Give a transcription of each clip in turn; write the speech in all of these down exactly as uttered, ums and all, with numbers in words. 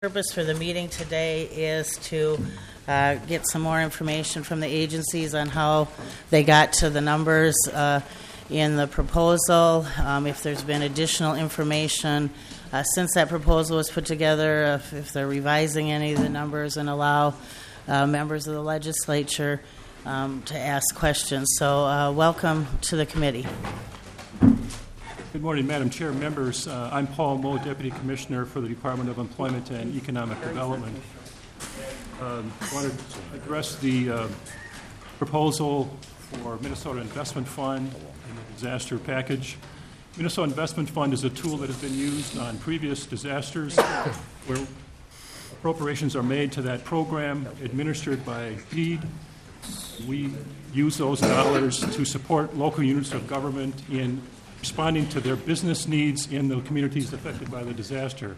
Purpose for the meeting today is to uh, get some more information from the agencies on how they got to the numbers uh, in the proposal. Um, if there's been additional information uh, since that proposal was put together, if, if they're revising any of the numbers, and allow uh, members of the legislature um, to ask questions. So uh, welcome to the committee. Good morning, Madam Chair, members. Uh, I'm Paul Moe, Deputy Commissioner for the Department of Employment and Economic Development. Um, I want to address the uh, proposal for Minnesota Investment Fund and the disaster package. Minnesota Investment Fund is a tool that has been used on previous disasters where appropriations are made to that program administered by D E E D. We use those dollars to support local units of government in responding to their business needs in the communities affected by the disaster.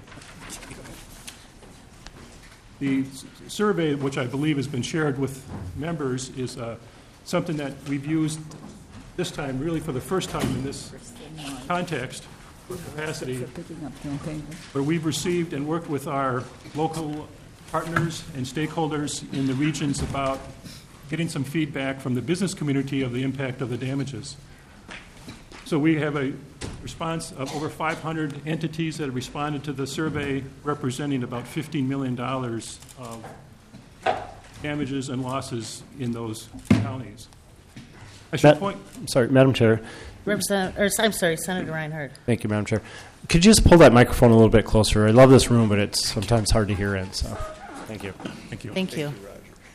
The survey, which I believe has been shared with members, is uh, something that we've used this time, really for the first time in this context, or capacity, where we've received and worked with our local partners and stakeholders in the regions about getting some feedback from the business community of the impact of the damages. So we have a response of over five hundred entities that have responded to the survey, representing about fifteen million dollars of damages and losses in those counties. I should Ma- point. Sorry, Madam Chair. Representative, or, I'm sorry, Senator Reinhardt. Thank you, Madam Chair. Could you just pull that microphone a little bit closer? I love this room, but it's sometimes hard to hear in. So, thank you. Thank you. Thank you.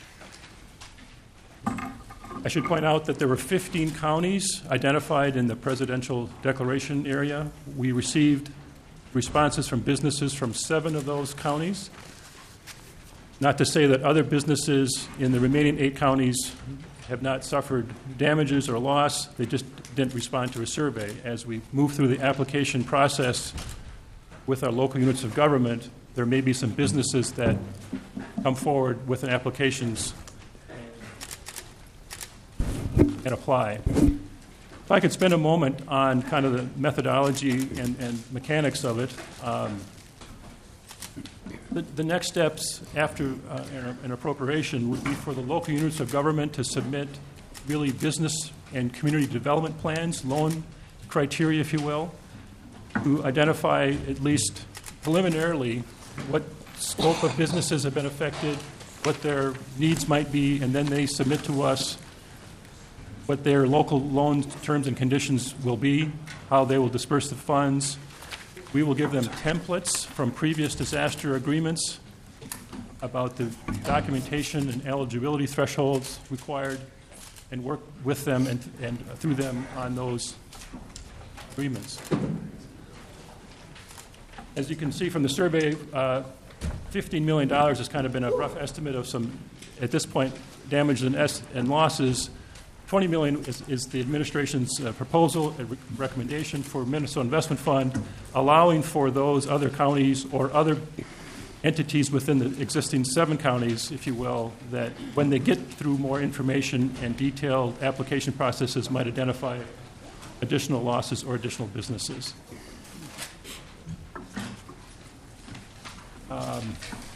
I should point out that there were fifteen counties identified in the presidential declaration area. We received responses from businesses from seven of those counties. Not to say that other businesses in the remaining eight counties have not suffered damages or loss. They just didn't respond to a survey. As we move through the application process with our local units of government, there may be some businesses that come forward with an applications and apply. If I could spend a moment on kind of the methodology and, and mechanics of it. Um, the, the next steps after uh, an, an appropriation would be for the local units of government to submit really business and community development plans, loan criteria, if you will, to identify at least preliminarily what scope of businesses have been affected, what their needs might be, and then they submit to us what their local loan terms and conditions will be, how they will disperse the funds. We will give them templates from previous disaster agreements about the documentation and eligibility thresholds required, and work with them and, and through them on those agreements. As you can see from the survey, uh, fifteen million dollars has kind of been a rough estimate of some, at this point, damage and, es- and losses. twenty million dollars is, is the administration's uh, proposal, a re- recommendation for Minnesota Investment Fund, allowing for those other counties or other entities within the existing seven counties, if you will, that when they get through more information and detailed application processes might identify additional losses or additional businesses. Um,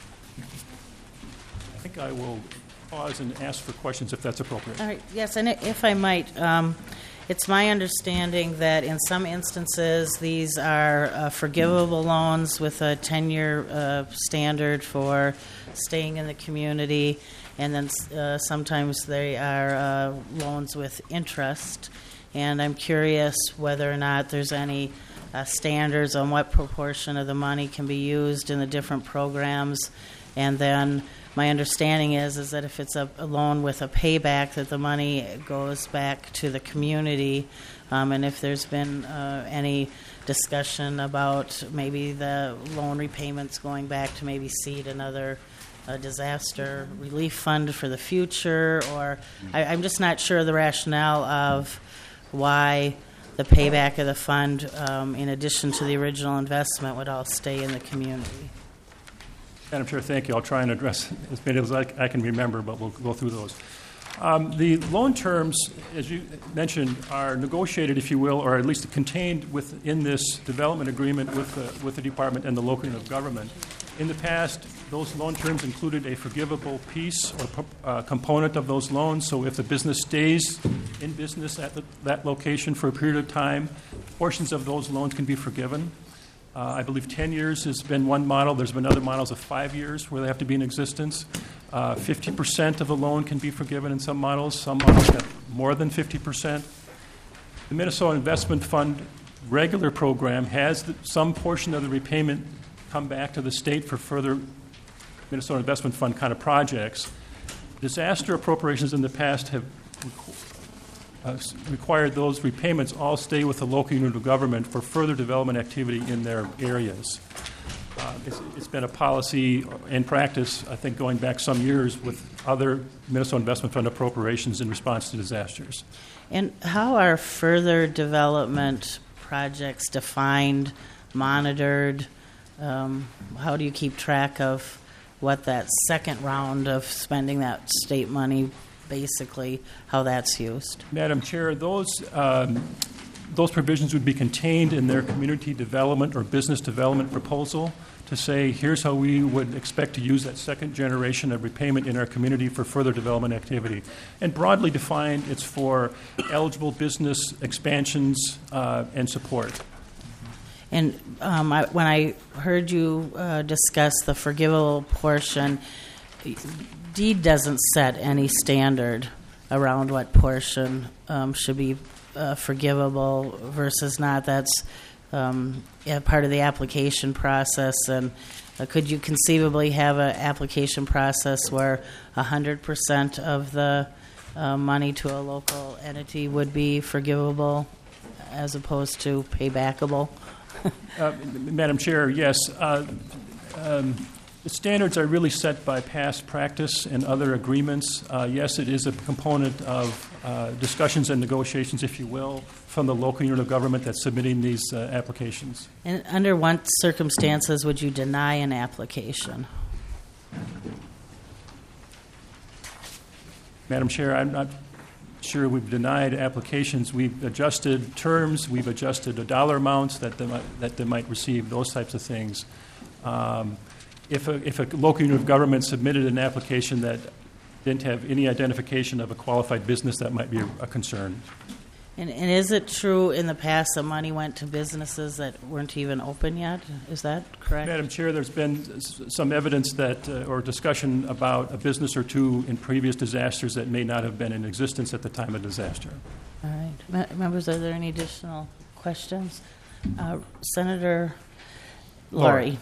I think I will pause and ask for questions if that's appropriate. All right. Yes, and if I might, um, it's my understanding that in some instances these are uh, forgivable loans with a ten-year uh, standard for staying in the community, and then uh, sometimes they are uh, loans with interest. And I'm curious whether or not there's any uh, standards on what proportion of the money can be used in the different programs, and then my understanding is is that if it's a, a loan with a payback, that the money goes back to the community, um, and if there's been uh, any discussion about maybe the loan repayments going back to maybe seed another uh, disaster relief fund for the future, or I, I'm just not sure of the rationale of why the payback of the fund, um, in addition to the original investment, would all stay in the community. Madam Chair, thank you. I'll try and address as many as I, I can remember, but we'll go through those. Um, the loan terms, as you mentioned, are negotiated, if you will, or at least contained within this development agreement with the, with the department and the local unit of government. In the past, those loan terms included a forgivable piece or uh, component of those loans. So if the business stays in business at the, that location for a period of time, portions of those loans can be forgiven. Uh, I believe ten years has been one model. There's been other models of five years where they have to be in existence. Uh, fifty percent of the loan can be forgiven in some models. Some models have more than fifty percent. The Minnesota Investment Fund regular program has the, some portion of the repayment come back to the state for further Minnesota Investment Fund kind of projects. Disaster appropriations in the past have uh, required those repayments all stay with the local unit of government for further development activity in their areas. Uh, it's, it's been a policy and practice, I think, going back some years with other Minnesota Investment Fund appropriations in response to disasters. And how are further development projects defined, monitored? Um, how do you keep track of what that second round of spending that state money, basically, how that's used? Madam Chair, those um, those provisions would be contained in their community development or business development proposal to say, here's how we would expect to use that second generation of repayment in our community for further development activity. And broadly defined, it's for eligible business expansions uh, and support. And um, I, when I heard you uh, discuss the forgivable portion, deed doesn't set any standard around what portion um, should be uh, forgivable versus not. That's um, yeah, part of the application process. And uh, could you conceivably have an application process where one hundred percent of the uh, money to a local entity would be forgivable as opposed to paybackable? Uh, Madam Chair, yes. Uh, um, the standards are really set by past practice and other agreements. Uh, yes, it is a component of uh, discussions and negotiations, if you will, from the local unit of government that's submitting these uh, applications. And under what circumstances would you deny an application? Madam Chair, I'm not sure we've denied applications. We've adjusted terms. We've adjusted the dollar amounts that they might, that they might receive, those types of things. Um, if, a, if a local unit of government submitted an application that didn't have any identification of a qualified business, that might be a, a concern. And, and is it true in the past that money went to businesses that weren't even open yet? Is that correct? Madam Chair, there's been s- some evidence that, uh, or discussion about a business or two in previous disasters that may not have been in existence at the time of disaster. All right. Me- members, are there any additional questions? Uh, Senator Laurie.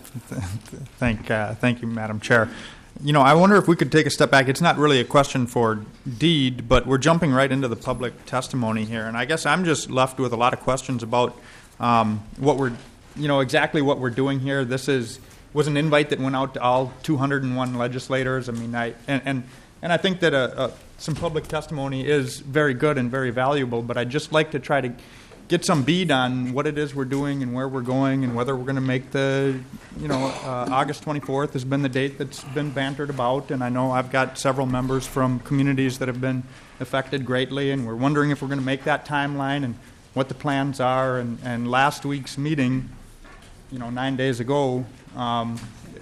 Thank, uh, thank you, Madam Chair. You know, I wonder if we could take a step back. It's not really a question for deed, but we're jumping right into the public testimony here. And I guess I'm just left with a lot of questions about um, what we're, you know, exactly what we're doing here. This is was an invite that went out to all two hundred one legislators. I mean, I and and, and I think that a, a, some public testimony is very good and very valuable. But I'd just like to try to get some bead on what it is we're doing and where we're going and whether we're going to make the, you know, uh, August twenty-fourth has been the date that's been bantered about. And I know I've got several members from communities that have been affected greatly, and we're wondering if we're going to make that timeline and what the plans are. And, and last week's meeting, you know, nine days ago, um,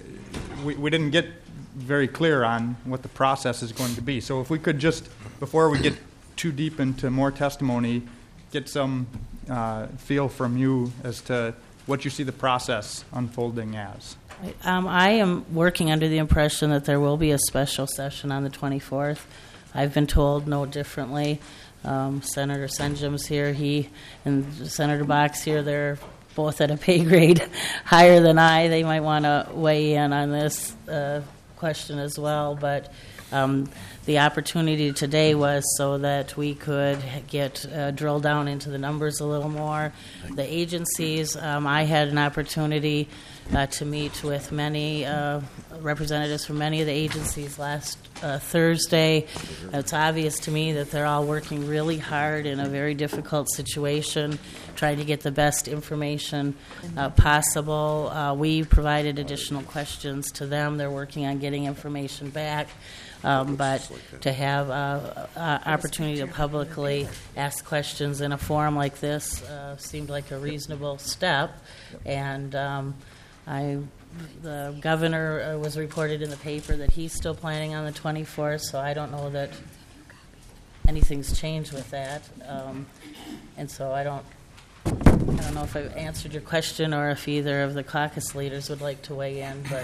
we, we didn't get very clear on what the process is going to be. So if we could just, before we get too deep into more testimony, get some uh, feel from you as to what you see the process unfolding as. Um, I am working under the impression that there will be a special session on the twenty-fourth. I've been told no differently. Um, Senator Senjum's here. He and Senator Box here, they're both at a pay grade higher than I. They might want to weigh in on this uh, question as well. But um, the opportunity today was so that we could get uh, drill down into the numbers a little more. The agencies, um, I had an opportunity uh, to meet with many uh, representatives from many of the agencies last uh, Thursday. It's obvious to me that they're all working really hard in a very difficult situation, trying to get the best information uh, possible. Uh, we provided additional questions to them. They're working on getting information back. Um, but to have uh, uh, opportunity to publicly ask questions in a forum like this uh, seemed like a reasonable step, and um, I the governor uh, was reported in the paper that he's still planning on the twenty-fourth, so I don't know that anything's changed with that. Um, and so I don't, I don't know if I've answered your question or if either of the caucus leaders would like to weigh in, but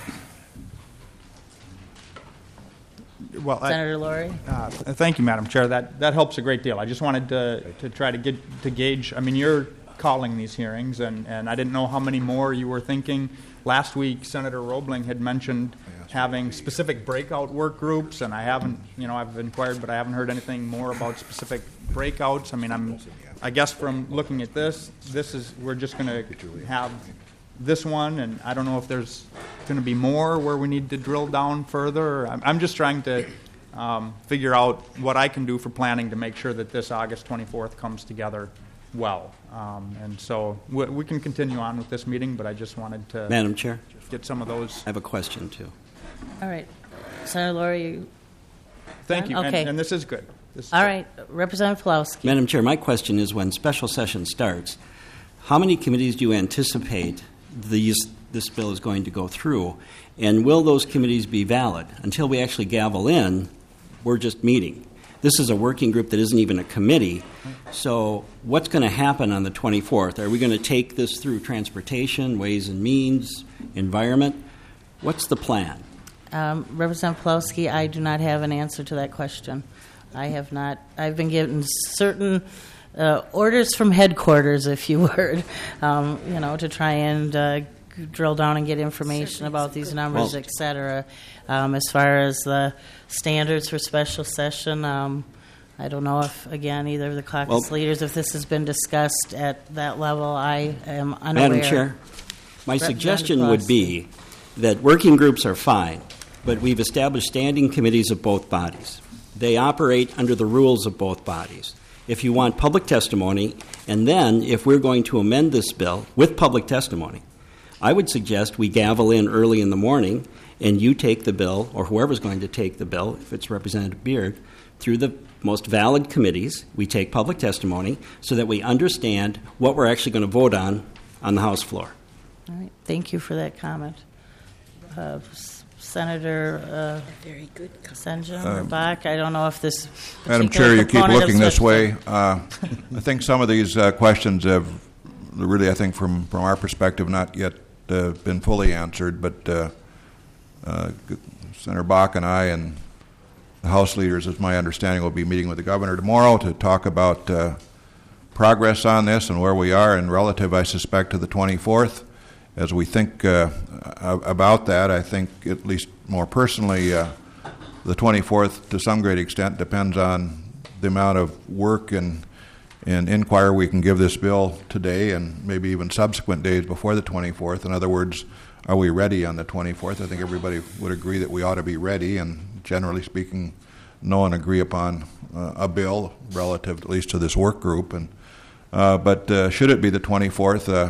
Well, I- Senator Laurie? Uh, Thank you, Madam Chair. That that helps a great deal. I just wanted to to try to get to gauge. I mean, you're calling these hearings, and, and I didn't know how many more you were thinking. Last week, Senator Roebling had mentioned having specific breakout work groups, and I haven't, you know, I've inquired, but I haven't heard anything more about specific breakouts. I mean, I'm, I guess from looking at this, this is we're just going to have this one, and I don't know if there's going to be more where we need to drill down further. I'm, I'm just trying to um, figure out what I can do for planning to make sure that this August twenty-fourth comes together well. Um, and so we, we can continue on with this meeting, but I just wanted to Madam Chair, get some of those. I have a question, too. All right. Senator Laurie, you, Thank you, Okay. and, and this is good. This is all good. right. Representative Pulowski. Madam Chair, my question is when special session starts, how many committees do you anticipate these, this bill is going to go through? And will those committees be valid? Until we actually gavel in, we're just meeting. This is a working group that isn't even a committee. So what's going to happen on the twenty-fourth? Are we going to take this through transportation, ways and means, environment? What's the plan? Um, Representative Pulowski, I do not have an answer to that question. I have not. I've been given certain uh, orders from headquarters, if you would, um, you know, to try and uh, drill down and get information about these numbers, Well- et cetera. Um, as far as the standards for special session, um, I don't know if, again, either of the caucus Well- leaders, if this has been discussed at that level. I am unaware. Madam Chair, my Representative suggestion would be that working groups are fine, but we've established standing committees of both bodies. They operate under the rules of both bodies. If you want public testimony, and then if we're going to amend this bill with public testimony, I would suggest we gavel in early in the morning and you take the bill, or whoever's going to take the bill, if it's Representative Beard, through the most valid committees. We take public testimony so that we understand what we're actually going to vote on on the House floor. All right. Thank you for that comment. Uh, S- Senator uh, Very good. Senjum or Bach, I don't know if this Madam particular Chair, you keep proponent of looking this special- way. Uh, I think some of these uh, questions have really, I think, from, from our perspective, not yet uh, been fully answered. But uh, uh, Senator Bach and I and the House leaders, as my understanding, will be meeting with the governor tomorrow to talk about uh, progress on this and where we are in relative, I suspect, to the twenty-fourth. As we think uh, about that, I think, at least more personally, uh, the twenty-fourth, to some great extent, depends on the amount of work and, and inquiry we can give this bill today and maybe even subsequent days before the twenty-fourth. In other words, are we ready on the twenty-fourth? I think everybody would agree that we ought to be ready, and generally speaking, know and agree upon uh, a bill relative, at least to this work group. And uh, but uh, should it be the twenty-fourth? Uh,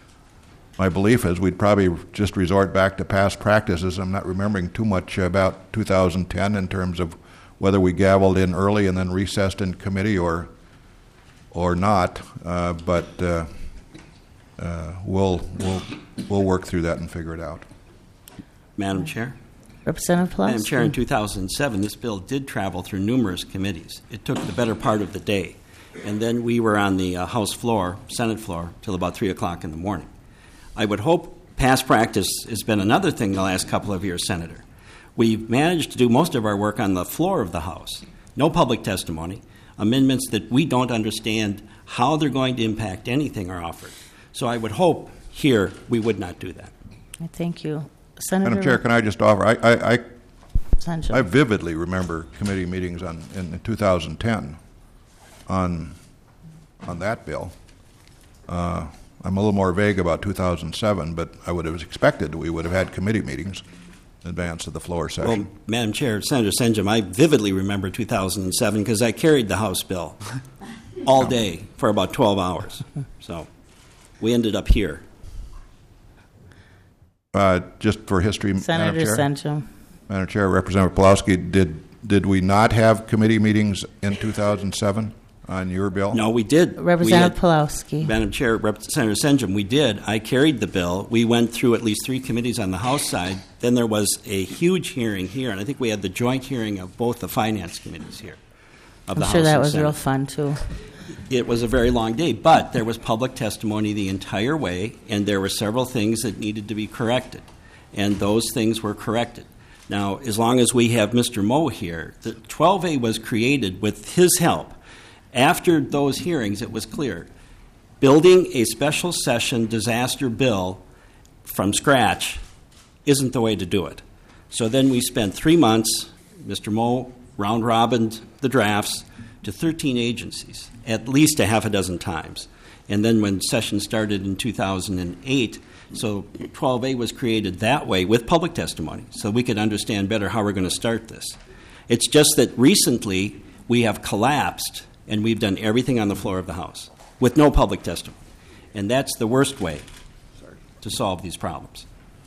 My belief is we'd probably just resort back to past practices. I'm not remembering too much about two thousand ten in terms of whether we gavelled in early and then recessed in committee or or not. Uh, but uh, uh, we'll we'll we'll work through that and figure it out. Madam Chair? Representative Pulaski. Madam Chair, in two thousand seven, this bill did travel through numerous committees. It took the better part of the day. And then we were on the uh, House floor, Senate floor, till about three o'clock in the morning. I would hope past practice has been another thing the last couple of years, Senator. We've managed to do most of our work on the floor of the House. No public testimony. Amendments that we don't understand how they're going to impact anything are offered. So I would hope here we would not do that. Thank you. Senator Madam Chair, can I just offer? I I, I, Senjum. I vividly remember committee meetings on in two thousand ten on on that bill. Uh, I'm a little more vague about two thousand seven, but I would have expected we would have had committee meetings in advance of the floor session. Well, Madam Chair, Senator Senjum, I vividly remember two thousand seven because I carried the House bill all day for about twelve hours. So we ended up here. Uh, just for history, Senator Madam Chair. Senjum. Madam Chair, Representative Pulowski, did did we not have committee meetings in two thousand seven on your bill? No, we did. Representative We had- Pulowski. Madam Chair, Representative Senjum, we did. I carried the bill. We went through at least three committees on the House side. Then there was a huge hearing here, and I think we had the joint hearing of both the finance committees here. Of I'm the sure House that and was Senate. real fun, too. It was a very long day, but there was public testimony the entire way, and there were several things that needed to be corrected, and those things were corrected. Now, as long as we have Mister Moe here, the twelve A was created with his help. After those hearings, it was clear. Building a special session disaster bill from scratch isn't the way to do it. So then we spent three months, Mister Moe round-robined the drafts to thirteen agencies, at least a half a dozen times. And then when session started in two thousand eight, so twelve A was created that way with public testimony, so we could understand better how we're going to start this. It's just that recently we have collapsed and we've done everything on the floor of the House with no public testimony. And that's the worst way to solve these problems.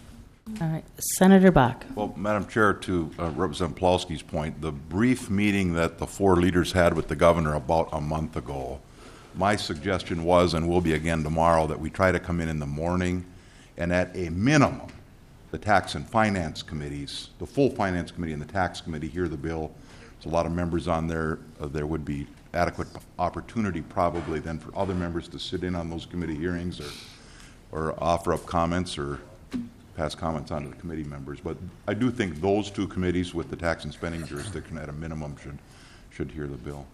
All right. Senator Bach. Well, Madam Chair, to uh, Representative Pulowski's point, the brief meeting that the four leaders had with the governor about a month ago, my suggestion was, and will be again tomorrow, that we try to come in in the morning and at a minimum, the Tax and Finance Committees, the full Finance Committee and the Tax Committee hear the bill. There's a lot of members on there. Uh, there would be adequate opportunity probably then for other members to sit in on those committee hearings or, or offer up comments or pass comments on to the committee members. But I do think those two committees with the tax and spending jurisdiction at a minimum should should hear the bill.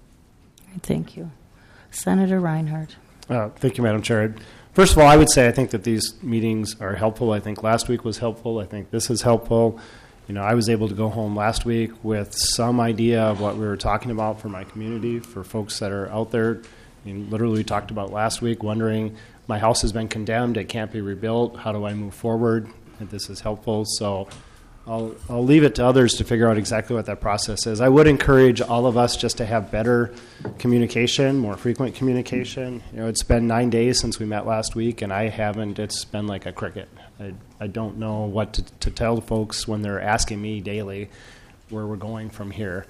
Thank you. Senator Reinhardt. Uh, thank you, Madam Chair. First of all, I would say I think that these meetings are helpful. I think last week was helpful. I think this is helpful. You know, I was able to go home last week with some idea of what we were talking about for my community, for folks that are out there. I mean, literally, we talked about last week, wondering, my house has been condemned, it can't be rebuilt, how do I move forward? And this is helpful. So I'll, I'll leave it to others to figure out exactly what that process is. I would encourage all of us just to have better communication, more frequent communication. You know, it's been nine days since we met last week, and I haven't. It's been like a cricket. I, I don't know what to, to tell folks when they're asking me daily where we're going from here.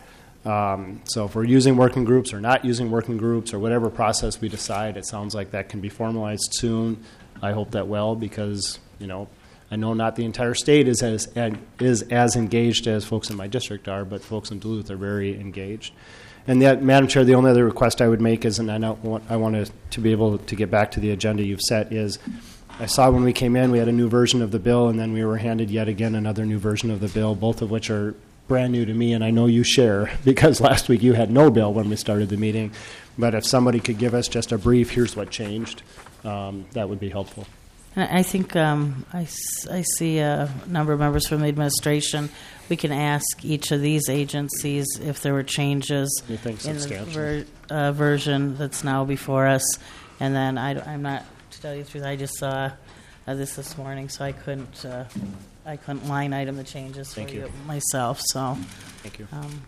Um, so if we're using working groups or not using working groups or whatever process we decide, it sounds like that can be formalized soon. I hope that will, because, you know, I know not the entire state is as is as engaged as folks in my district are, but folks in Duluth are very engaged. And that, Madam Chair, the only other request I would make is, and I know want, I want to, to be able to get back to the agenda you've set, is I saw when we came in we had a new version of the bill, and then we were handed yet again another new version of the bill, both of which are brand new to me, and I know you share, because last week you had no bill when we started the meeting. But if somebody could give us just a brief, here's what changed, um, that would be helpful. I think um, I, I see a number of members from the administration. We can ask each of these agencies if there were changes Anything in the substantial? ver, uh, version that's now before us. And then I, I'm not, to tell you the truth, I just saw uh, this this morning, so I couldn't uh, I couldn't line item the changes Thank for you. you myself. So Thank you. um,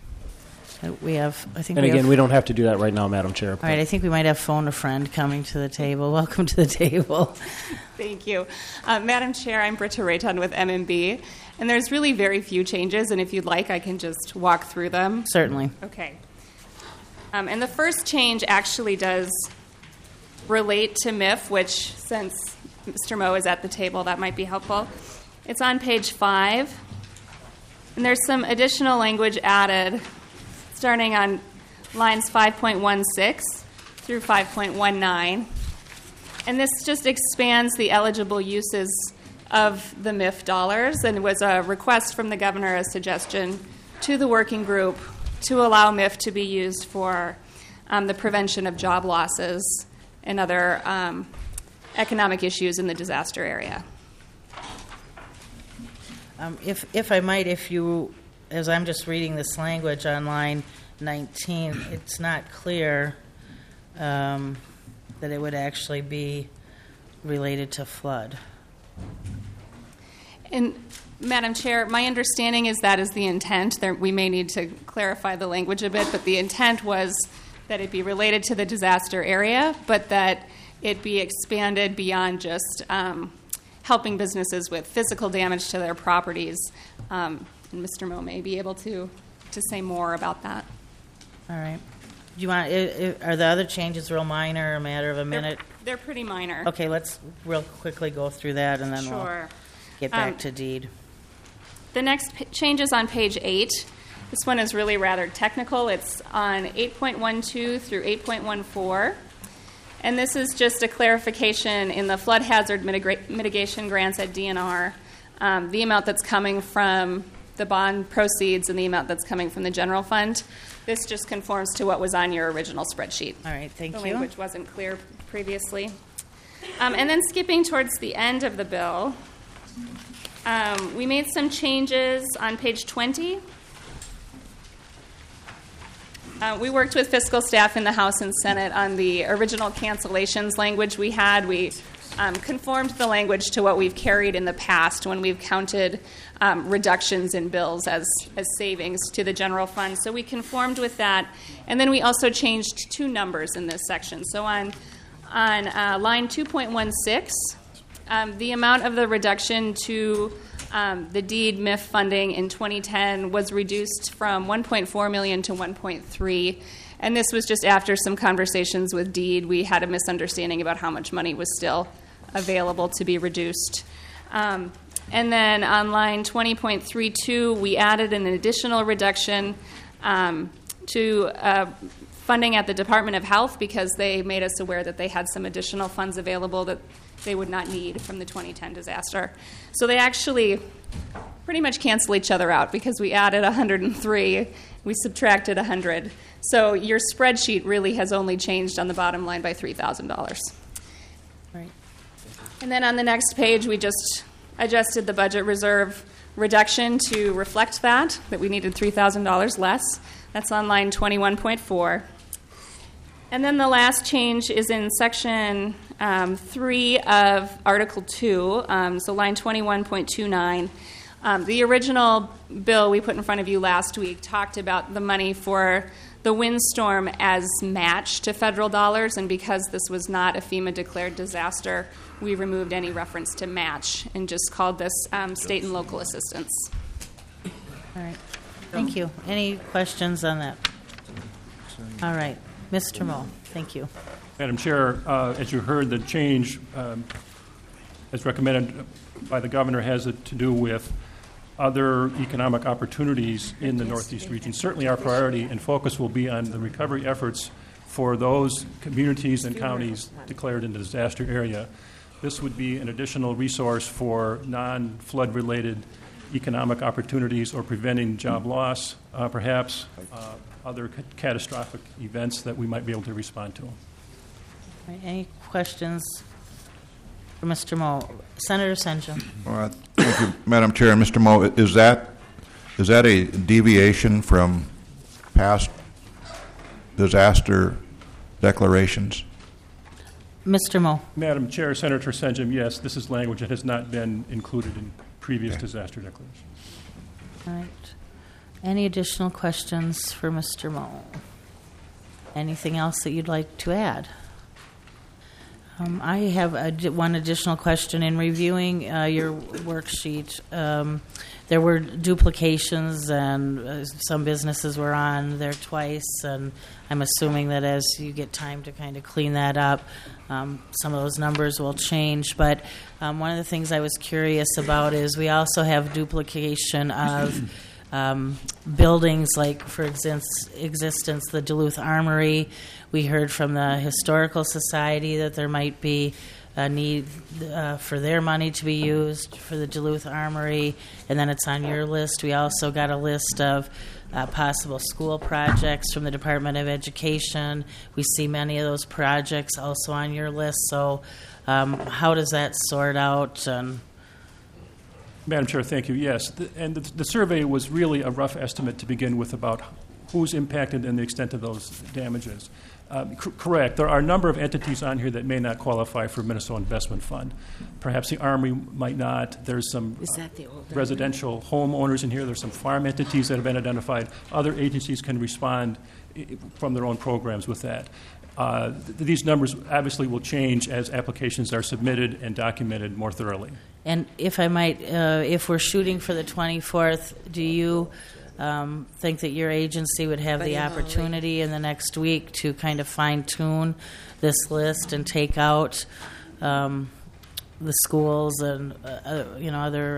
we have, I think And we again, have, we don't have to do that right now, Madam Chair. all right, I think we might have phone a friend coming to the table. Welcome to the table. Thank you. Uh, Madam Chair, I'm Britta Rayton with M M B, and there's really very few changes, and if you'd like, I can just walk through them. Certainly. Okay. Um, and the first change actually does relate to M I F, which, since Mister Moe is at the table, that might be helpful. It's on page five, and there's some additional language added starting on lines five point one six through five point one nine. And this just expands the eligible uses of the M I F dollars, and it was a request from the governor, a suggestion to the working group to allow M I F to be used for um, the prevention of job losses and other um, economic issues in the disaster area. Um, if, if I might, if you, as I'm just reading this language on line nineteen, it's not clear um, that it would actually be related to flood. And Madam Chair, my understanding is that is the intent. There, we may need to clarify the language a bit, but the intent was that it be related to the disaster area, but that it be expanded beyond just um, helping businesses with physical damage to their properties. Um, and Mister Moe may be able to, to say more about that. All right. Do you want, i- i- are the other changes real minor, a matter of a minute? They're, they're pretty minor. Okay, let's real quickly go through that, and then we'll Sure. get back Um, to deed. The next p- change is on page eight. This one is really rather technical. It's on eight point one two through eight point one four. And this is just a clarification in the flood hazard mitigra- mitigation grants at D N R, um, the amount that's coming from the bond proceeds and the amount that's coming from the general fund. This just conforms to what was on your original spreadsheet. All right, thank The you. language wasn't clear previously. Um, and then skipping towards the end of the bill, um, we made some changes on page twenty. Uh, we worked with fiscal staff in the House and Senate on the original cancellations language we had. We um, conformed the language to what we've carried in the past when we've counted um, reductions in bills as, as savings to the general fund. So we conformed with that. And then we also changed two numbers in this section. So on, on uh, line two point one six, um, the amount of the reduction to Um, the deed M I F funding in twenty ten was reduced from one point four million dollars to one point three, and this was just after some conversations with deed. We had a misunderstanding about how much money was still available to be reduced. Um, and then on line twenty point three two, we added an additional reduction um, to uh, funding at the Department of Health because they made us aware that they had some additional funds available that they would not need from the twenty ten disaster. So they actually pretty much cancel each other out because we added one hundred three, we subtracted one hundred. So your spreadsheet really has only changed on the bottom line by three thousand dollars. Right. And then on the next page, we just adjusted the budget reserve reduction to reflect that, that we needed three thousand dollars less. That's on line twenty-one point four. And then the last change is in section um, three of Article two, um, so line twenty-one point two nine. Um, the original bill we put in front of you last week talked about the money for the windstorm as match to federal dollars, and because this was not a FEMA-declared disaster, we removed any reference to match and just called this um, state and local assistance. All right, thank you. Any questions on that? All right. Mister Moe, thank you. Madam Chair, uh, as you heard, the change, um, as recommended by the governor, has it to do with other economic opportunities in the Northeast region. Certainly our priority and focus will be on the recovery efforts for those communities and counties declared in the disaster area. This would be an additional resource for non-flood related economic opportunities or preventing job loss, uh, perhaps uh, other ca- catastrophic events that we might be able to respond to. All right, any questions for Mister Moe? Senator Senjum. All right. Thank you, Madam Chair. Mister Moe, is that is that a deviation from past disaster declarations? Mister Moe. Madam Chair, Senator Senjum, yes, this is language that has not been included in previous Okay. disaster declarations. All right. Any additional questions for Mister Moe? Anything else that you'd like to add? Um, I have a, one additional question. In reviewing uh, your worksheet, um, there were duplications, and uh, some businesses were on there twice, and I'm assuming that as you get time to kind of clean that up, um, some of those numbers will change. But um, one of the things I was curious about is we also have duplication of Um, buildings like, for exins- existence, the Duluth Armory. We heard from the Historical Society that there might be a need uh, for their money to be used for the Duluth Armory, and then it's on your list. We also got a list of uh, possible school projects from the Department of Education. We see many of those projects also on your list. So um, how does that sort out? And Madam Chair, thank you. Yes, the, and the, the survey was really a rough estimate to begin with about who's impacted and the extent of those damages. Um, c- correct. There are a number of entities on here that may not qualify for Minnesota Investment Fund. Perhaps the Army might not. There's some Is that the old residential homeowners in here. There's some farm entities that have been identified. Other agencies can respond i- from their own programs with that. Uh, th- these numbers obviously will change as applications are submitted and documented more thoroughly. And if I might, uh, if we're shooting for the twenty-fourth, do you um, think that your agency would have the opportunity in the next week to kind of fine-tune this list and take out um, the schools and uh, uh, you know other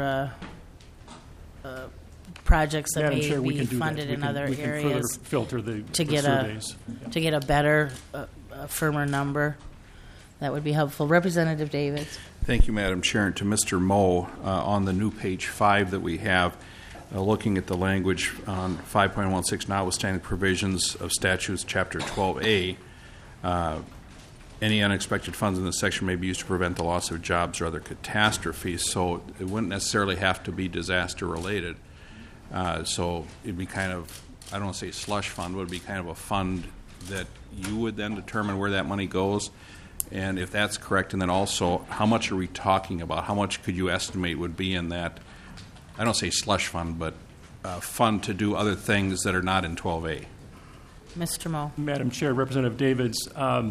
uh, uh, projects that Madam may Chair, we be can do that. funded We in can- other we can further areas filter the to the get surveys. a to get a better, uh, a firmer number? That would be helpful. Representative Davids. Thank you, Madam Chair. And to Mister Moe, uh, on the new page five that we have, uh, looking at the language on five point one six, notwithstanding provisions of statutes, Chapter twelve A, uh, any unexpected funds in this section may be used to prevent the loss of jobs or other catastrophes. So it wouldn't necessarily have to be disaster related. Uh, so it'd be kind of, I don't want to say slush fund, but it'd be kind of a fund that you would then determine where that money goes. And if that's correct, and then also, how much are we talking about? How much could you estimate would be in that, I don't say slush fund, but uh, fund to do other things that are not in twelve A? Mister Moe. Madam Chair, Representative Davids, um,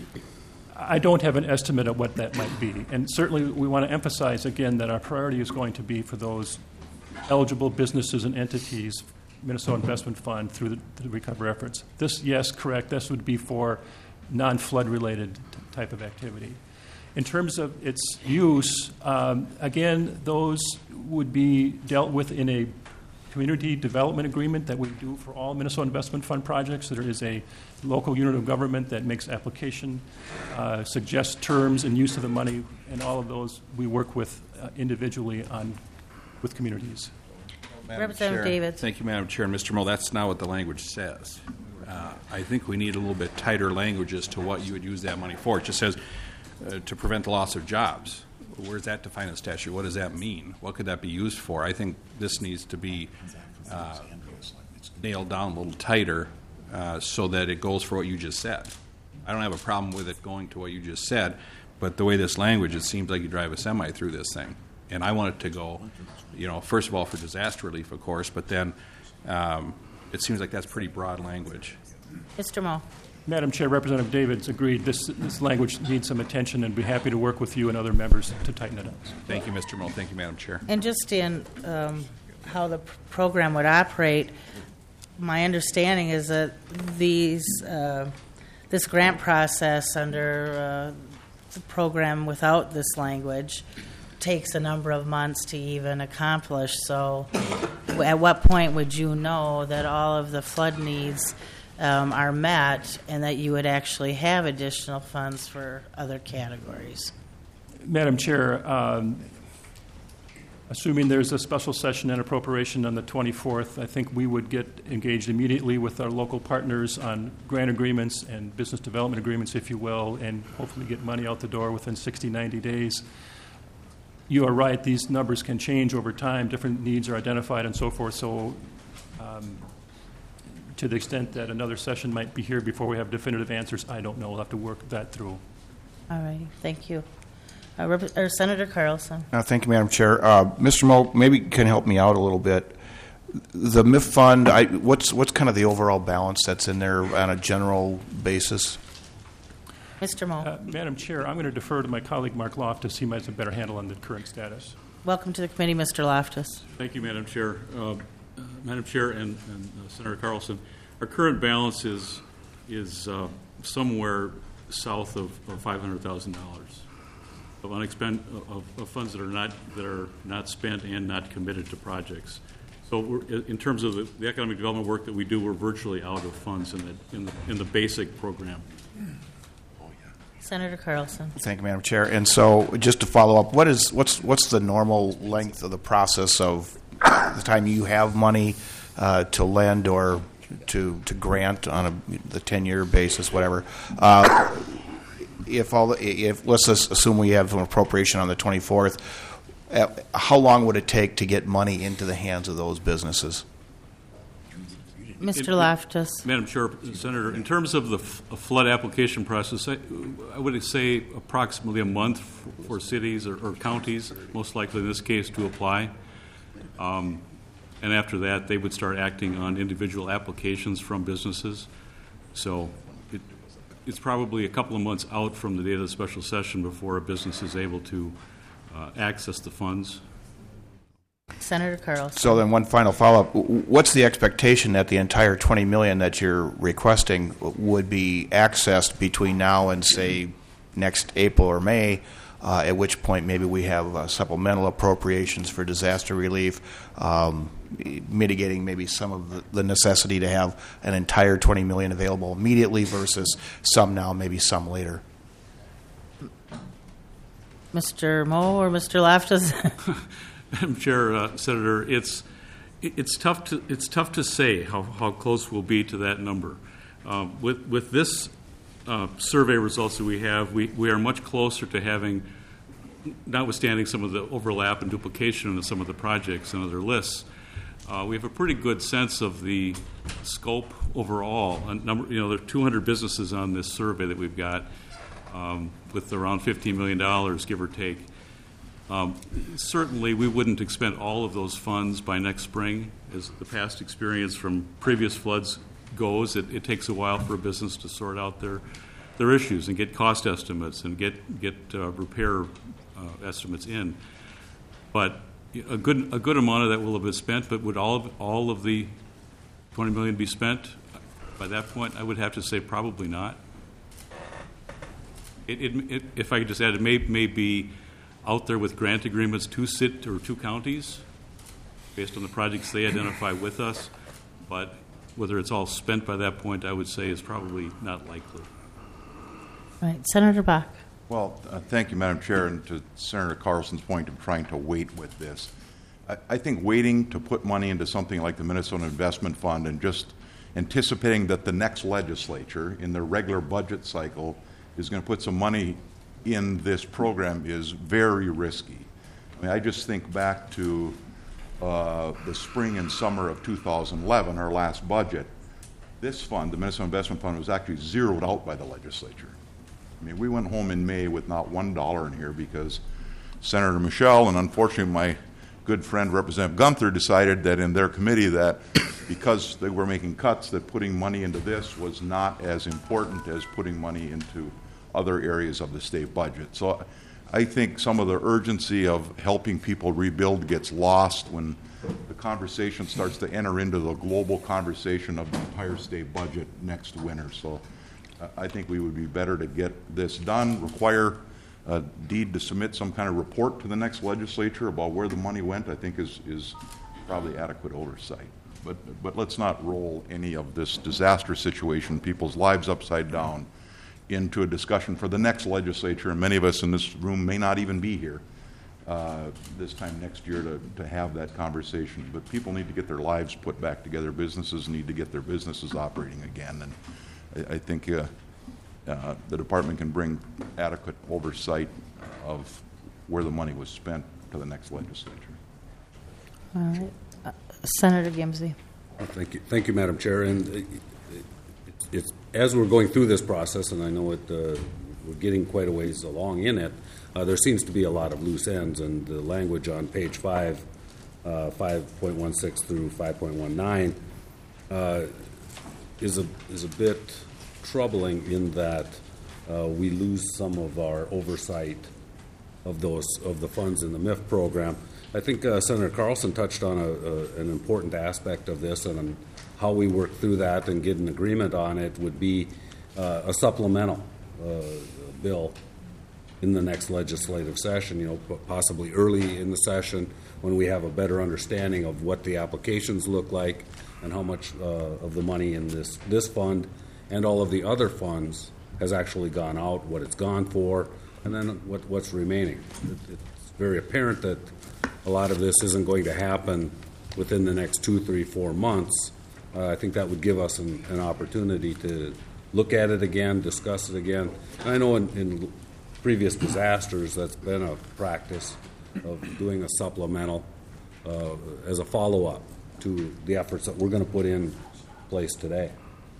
I don't have an estimate of what that might be. And certainly we want to emphasize again that our priority is going to be for those eligible businesses and entities, Minnesota Investment Fund, through the, the recovery efforts. This, yes, correct, this would be for non-flood related t- type of activity. In terms of its use, um, again, those would be dealt with in a community development agreement that we do for all Minnesota Investment Fund projects. There is a local unit of government that makes application, uh, suggests terms and use of the money, and all of those we work with uh, individually on with communities. Madam Representative Chair. Davids. Thank you, Madam Chair. And Mister Moe, that's not what the language says. Uh, I think we need a little bit tighter language as to what you would use that money for. It just says uh, to prevent the loss of jobs. Where's that defined in statute? What does that mean? What could that be used for? I think this needs to be uh, nailed down a little tighter uh, so that it goes for what you just said. I don't have a problem with it going to what you just said, but the way this language, it seems like you drive a semi through this thing. And I want it to go, you know, first of all for disaster relief, of course, but then um, it seems like that's pretty broad language. Mister Moe. Madam Chair, Representative Davids agreed this, this language needs some attention, and be happy to work with you and other members to tighten it up. Thank you, Mister Moe. Thank you, Madam Chair. And just in um, how the p- program would operate, my understanding is that these uh, this grant process under uh, the program without this language takes a number of months to even accomplish. So at what point would you know that all of the flood needs um, are met and that you would actually have additional funds for other categories? Madam Chair, um, assuming there's a special session and appropriation on the twenty-fourth, I think we would get engaged immediately with our local partners on grant agreements and business development agreements, if you will, and hopefully get money out the door within sixty, ninety days. You are right, these numbers can change over time. Different needs are identified and so forth. So um, to the extent that another session might be here before we have definitive answers, I don't know. We'll have to work that through. All right, thank you. Uh, Rep- or Senator Carlson. Uh, thank you, Madam Chair. Uh, Mister Moe, maybe you can help me out a little bit. The M I F fund, I, what's what's kind of the overall balance that's in there on a general basis? Mister Moe. Uh, Madam Chair, I'm going to defer to my colleague Mark Loftus. He might have a better handle on the current status. Welcome to the committee, Mister Loftus. Thank you, Madam Chair. Uh, Madam Chair and, and uh, Senator Carlson, our current balance is is uh, somewhere south of, of five hundred thousand dollars of unexpend of, of funds that are not that are not spent and not committed to projects. So, we're, in terms of the, the economic development work that we do, we're virtually out of funds in the in the, in the basic program. Senator Carlson. Thank you, Madam Chair. And so, just to follow up, what is what's what's the normal length of the process of the time you have money uh, to lend or to to grant on a the ten-year basis, whatever? Uh, if all if let's just assume we have an appropriation on the twenty-fourth, uh, how long would it take to get money into the hands of those businesses? Mister Loftus. Madam Chair, Senator, in terms of the f- flood application process, I, I would say approximately a month f- for cities or, or counties, most likely in this case, to apply. Um, and after that, they would start acting on individual applications from businesses. So it, it's probably a couple of months out from the date of the special session before a business is able to uh, access the funds. Senator Carlson. So then one final follow-up. What's the expectation that the entire twenty million dollars that you're requesting would be accessed between now and, say, next April or May, uh, at which point maybe we have uh, supplemental appropriations for disaster relief, um, mitigating maybe some of the, the necessity to have an entire twenty million dollars available immediately versus some now, maybe some later? Mister Moe or Mister Loftus? Madam Chair, uh, Senator, it's it's tough to it's tough to say how, how close we'll be to that number. Uh, with with this uh, survey results that we have, we, we are much closer to having, notwithstanding some of the overlap and duplication of some of the projects and other lists. Uh, we have a pretty good sense of the scope overall. A number, you know, there are two hundred businesses on this survey that we've got, um, with around fifteen million dollars, give or take. Um, certainly, we wouldn't expend all of those funds by next spring. As the past experience from previous floods goes, it, it takes a while for a business to sort out their their issues and get cost estimates and get get uh, repair uh, estimates in. But a good a good amount of that will have been spent. But would all of all of the twenty million dollars be spent by that point? I would have to say probably not. It, it, it, if I could just add, it may may be out there with grant agreements to sit or two counties based on the projects they identify with us, but whether it's all spent by that point, I would say is probably not likely. Right. Senator Bach. Well, uh, thank you, Madam Chair, and to Senator Carlson's point of trying to wait with this. I, I think waiting to put money into something like the Minnesota Investment Fund and just anticipating that the next legislature in their regular budget cycle is going to put some money in this program is very risky. I mean, I just think back to uh, the spring and summer of two thousand eleven, our last budget. This fund, the Minnesota Investment Fund, was actually zeroed out by the legislature. I mean, we went home in May with not one dollar in here because Senator Michelle and unfortunately my good friend Representative Gunther decided that in their committee that because they were making cuts, that putting money into this was not as important as putting money into other areas of the state budget. So I think some of the urgency of helping people rebuild gets lost when the conversation starts to enter into the global conversation of the entire state budget next winter. So I think we would be better to get this done, require uh, DEED to submit some kind of report to the next legislature about where the money went, I think is, is probably adequate oversight. But, but let's not roll any of this disaster situation, people's lives upside down, into a discussion for the next legislature, and many of us in this room may not even be here uh, this time next year to, to have that conversation. But people need to get their lives put back together. Businesses need to get their businesses operating again. And I, I think uh, uh, the department can bring adequate oversight of where the money was spent to the next legislature. All right. Uh, Senator Gimsey. Well, thank you, thank you, Madam Chair. And it, it, it's as we're going through this process, and I know it, uh, we're getting quite a ways along in it. Uh, there seems to be a lot of loose ends, and the language on page five, uh, five point one six through five point one nine, uh, is a is a bit troubling in that uh, we lose some of our oversight of those of the funds in the M I F program. I think uh, Senator Carlson touched on a, a, an important aspect of this, and um, how we work through that and get an agreement on it would be uh, a supplemental uh, bill in the next legislative session, you know, possibly early in the session when we have a better understanding of what the applications look like and how much uh, of the money in this, this fund and all of the other funds has actually gone out, what it's gone for, and then what, what's remaining. It, it's very apparent that a lot of this isn't going to happen within the next two, three, four months. Uh, I think that would give us an, an opportunity to look at it again, discuss it again. And I know in, in previous disasters that's been a practice of doing a supplemental uh, as a follow-up to the efforts that we're going to put in place today.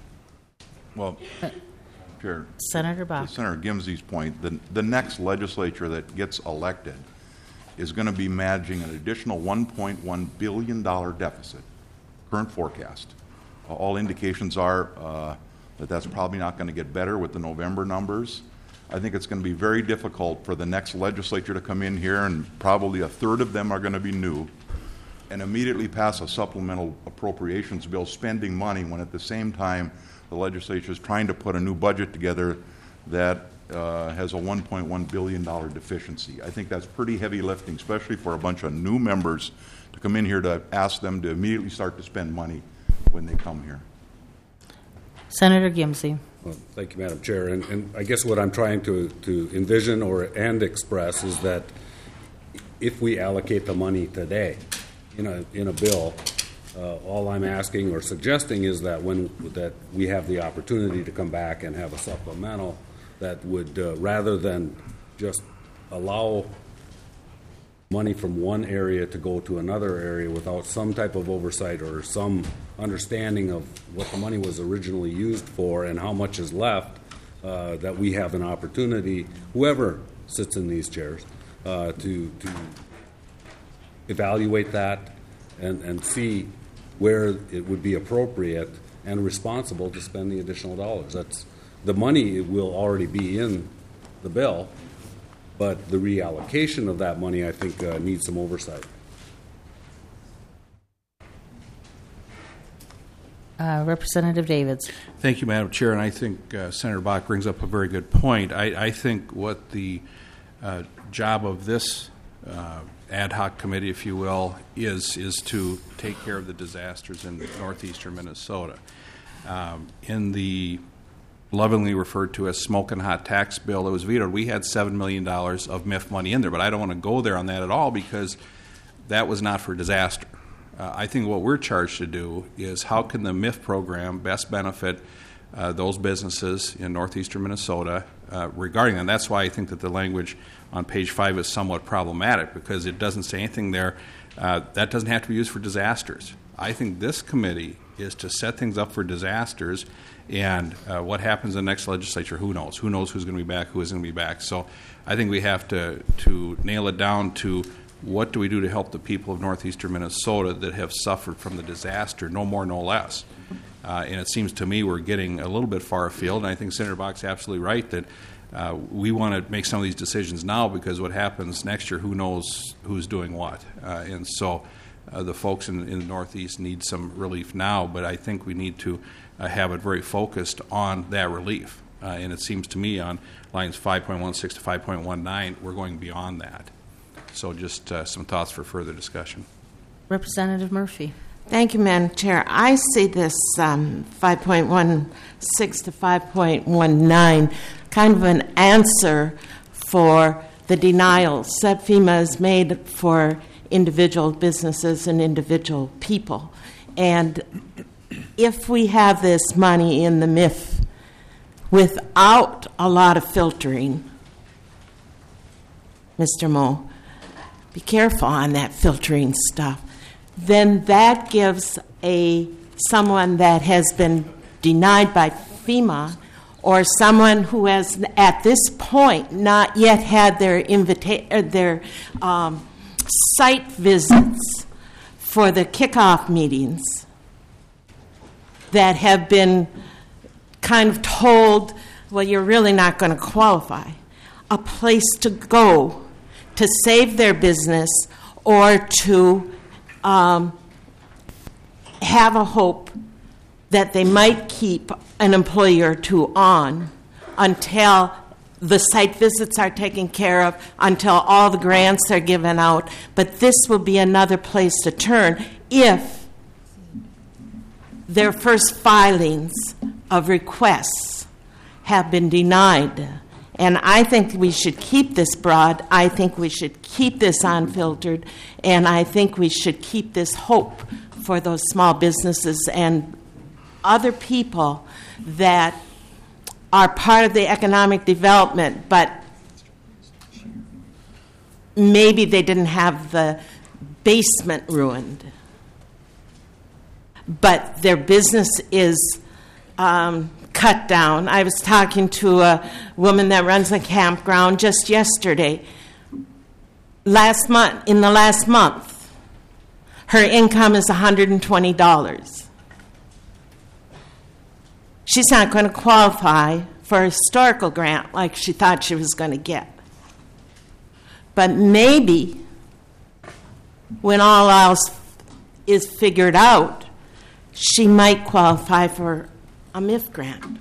Well, Chair, Senator Bach. to Senator Gimsey's point, the, the next legislature that gets elected is going to be managing an additional one point one billion dollars deficit, current forecast. All indications are uh, that that's probably not going to get better with the November numbers. I think it's going to be very difficult for the next legislature to come in here, and probably a third of them are going to be new, and immediately pass a supplemental appropriations bill spending money when at the same time the legislature is trying to put a new budget together that uh, has a one point one billion dollars deficiency. I think that's pretty heavy lifting, especially for a bunch of new members to come in here to ask them to immediately start to spend money when they come here. Senator Gimsey. Well, thank you, Madam Chair. And, and I guess what I'm trying to, to envision or and express is that if we allocate the money today in a in a bill, uh, all I'm asking or suggesting is that when that we have the opportunity to come back and have a supplemental that would uh, rather than just allow money from one area to go to another area without some type of oversight or some understanding of what the money was originally used for and how much is left, uh, that we have an opportunity, whoever sits in these chairs, uh, to to evaluate that and, and see where it would be appropriate and responsible to spend the additional dollars. That's the money will already be in the bill, but the reallocation of that money, I think, uh, needs some oversight. Uh, Representative Davids. Thank you, Madam Chair, and I think uh, Senator Bach brings up a very good point. I, I think what the uh, job of this uh, ad hoc committee, if you will, is is to take care of the disasters in northeastern Minnesota. Um, in the lovingly referred to as smoking hot tax bill that was vetoed, we had seven million dollars of M I F money in there, but I don't want to go there on that at all because that was not for disaster. Uh, I think what we're charged to do is how can the M I F program best benefit uh, those businesses in northeastern Minnesota uh, regarding that. And that's why I think that the language on page five is somewhat problematic because it doesn't say anything there. Uh, that doesn't have to be used for disasters. I think this committee is to set things up for disasters, and uh, what happens in the next legislature, who knows? Who knows who's going to be back, who isn't going to be back? So I think we have to, to nail it down to what do we do to help the people of northeastern Minnesota that have suffered from the disaster, no more, no less. Uh, and it seems to me we're getting a little bit far afield, and I think Senator Bach's absolutely right that uh, we want to make some of these decisions now because what happens next year, who knows who's doing what. Uh, and so uh, the folks in, in the Northeast need some relief now, but I think we need to uh, have it very focused on that relief. Uh, and it seems to me on lines five point one six to five point one nine, we're going beyond that. So just uh, some thoughts for further discussion. Representative Murphy. Thank you, Madam Chair. I see this um, five point one six to five point one nine kind of an answer for the denials that FEMA has made for individual businesses and individual people. And if we have this money in the M I F without a lot of filtering, Mister Moe, be careful on that filtering stuff, then that gives a someone that has been denied by FEMA or someone who has at this point not yet had their invita- their um, site visits for the kickoff meetings that have been kind of told, well, you're really not going to qualify, a place to go to save their business or to um, have a hope that they might keep an employee or two on until the site visits are taken care of, until all the grants are given out. But this will be another place to turn if their first filings of requests have been denied. And I think we should keep this broad. I think we should keep this unfiltered. And I think we should keep this hope for those small businesses and other people that are part of the economic development, but maybe they didn't have the basement ruined. But their business is um, cut down. I was talking to a woman that runs a campground just yesterday. Last month, in the last month, her income is one hundred twenty dollars. She's not going to qualify for a historical grant like she thought she was going to get. But maybe when all else is figured out, she might qualify for a M I F grant.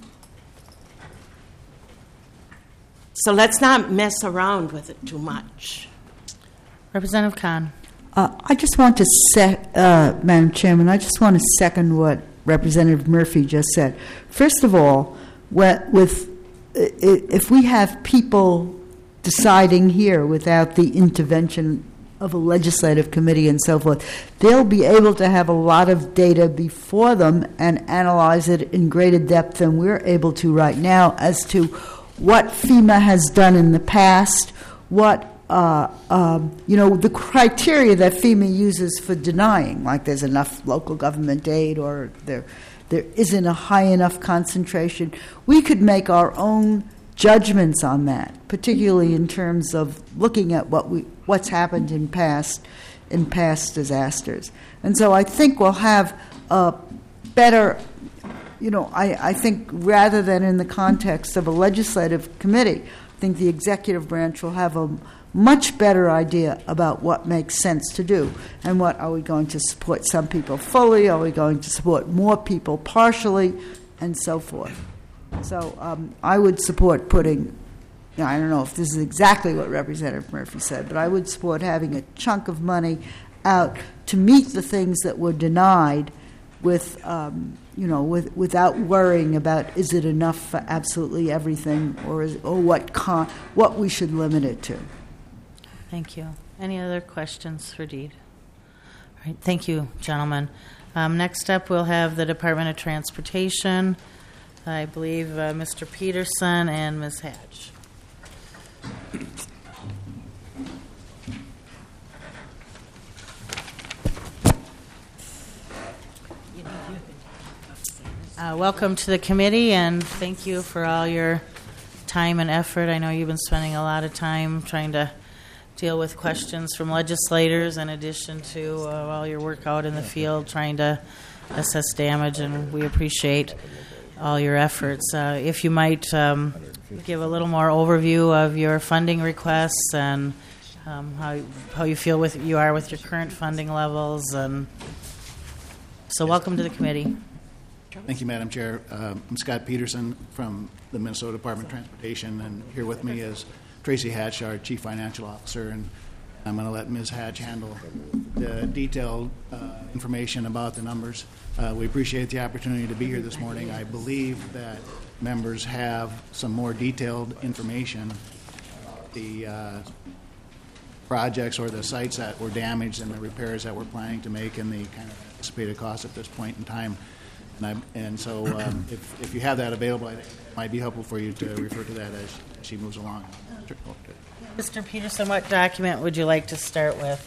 So let's not mess around with it too much. Representative Khan. Uh, I just want to, sec- uh, Madam Chairman, I just want to second what Representative Murphy just said. First of all, with if we have people deciding here without the intervention of a legislative committee and so forth, they'll be able to have a lot of data before them and analyze it in greater depth than we're able to right now as to what FEMA has done in the past, what Uh, um, you know, the criteria that FEMA uses for denying, like there's enough local government aid or there there isn't a high enough concentration. We could make our own judgments on that, particularly in terms of looking at what we what's happened in past in past disasters. And so I think we'll have a better, you know, I, I think rather than in the context of a legislative committee, I think the executive branch will have a much better idea about what makes sense to do and what are we going to support some people fully, are we going to support more people partially, and so forth. So um, I would support putting, you know, I don't know if this is exactly what Representative Murphy said, but I would support having a chunk of money out to meet the things that were denied with, um, you know, with, without worrying about is it enough for absolutely everything or, is, or what con- what we should limit it to. Thank you. Any other questions for Deed? All right, thank you, gentlemen. Um, next up, we'll have the Department of Transportation. I believe uh, Mister Peterson and Miz Hatch. Uh, welcome to the committee, and thank you for all your time and effort. I know you've been spending a lot of time trying to deal with questions from legislators in addition to uh, all your work out in the field trying to assess damage, and we appreciate all your efforts. Uh, if you might um, give a little more overview of your funding requests and um, how how you feel with you are with your current funding levels, and so welcome to the committee. Thank you, Madam Chair. Uh, I'm Scott Peterson from the Minnesota Department of Transportation, and here with me is Tracy Hatch, our Chief Financial Officer, and I'm going to let Miz Hatch handle the detailed uh, information about the numbers. Uh, we appreciate the opportunity to be here this morning. I believe that members have some more detailed information about the uh, projects or the sites that were damaged and the repairs that we're planning to make and the kind of anticipated cost at this point in time. And, I, and so um, if, if you have that available, I think it might be helpful for you to refer to that as she moves along. Mister Peterson, what document would you like to start with?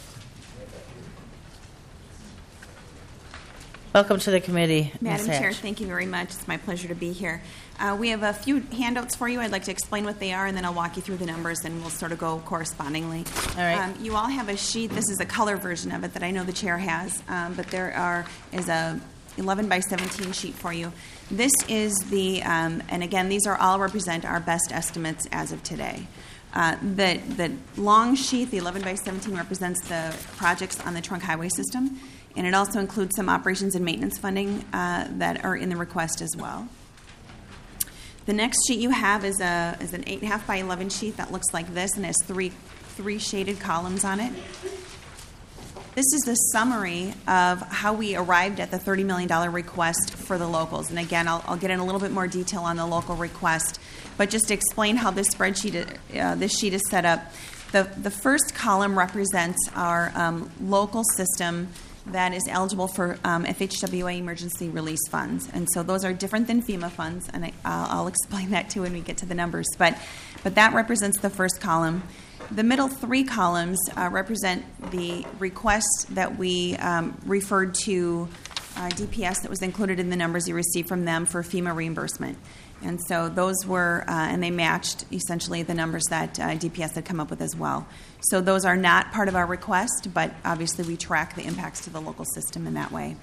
Welcome to the committee, Madam Miz Chair, Hatch. thank you very much. It's my pleasure to be here. Uh, we have a few handouts for you. I'd like to explain what they are, and then I'll walk you through the numbers, and we'll sort of go correspondingly. All right. Um, you all have a sheet. This is a color version of it that I know the chair has, um, but there are is a eleven by seventeen sheet for you. This is the, um, and again, these are all represent our best estimates as of today. Uh, the, the long sheet, the eleven by seventeen, represents the projects on the trunk highway system, and it also includes some operations and maintenance funding uh, that are in the request as well. The next sheet you have is a is an eight and a half by eleven sheet that looks like this and has three three shaded columns on it. This is the summary of how we arrived at the thirty million dollars request for the locals. And again, I'll, I'll get in a little bit more detail on the local request, but just to explain how this spreadsheet, uh, this sheet is set up. The, the first column represents our um, local system that is eligible for um, F H W A emergency release funds. And so those are different than FEMA funds, and I, I'll, I'll explain that too when we get to the numbers. But, but that represents the first column. The middle three columns uh, represent the request that we um, referred to uh, D P S that was included in the numbers you received from them for FEMA reimbursement. And so those were, uh, and they matched essentially the numbers that uh, D P S had come up with as well. So those are not part of our request, but obviously we track the impacts to the local system in that way.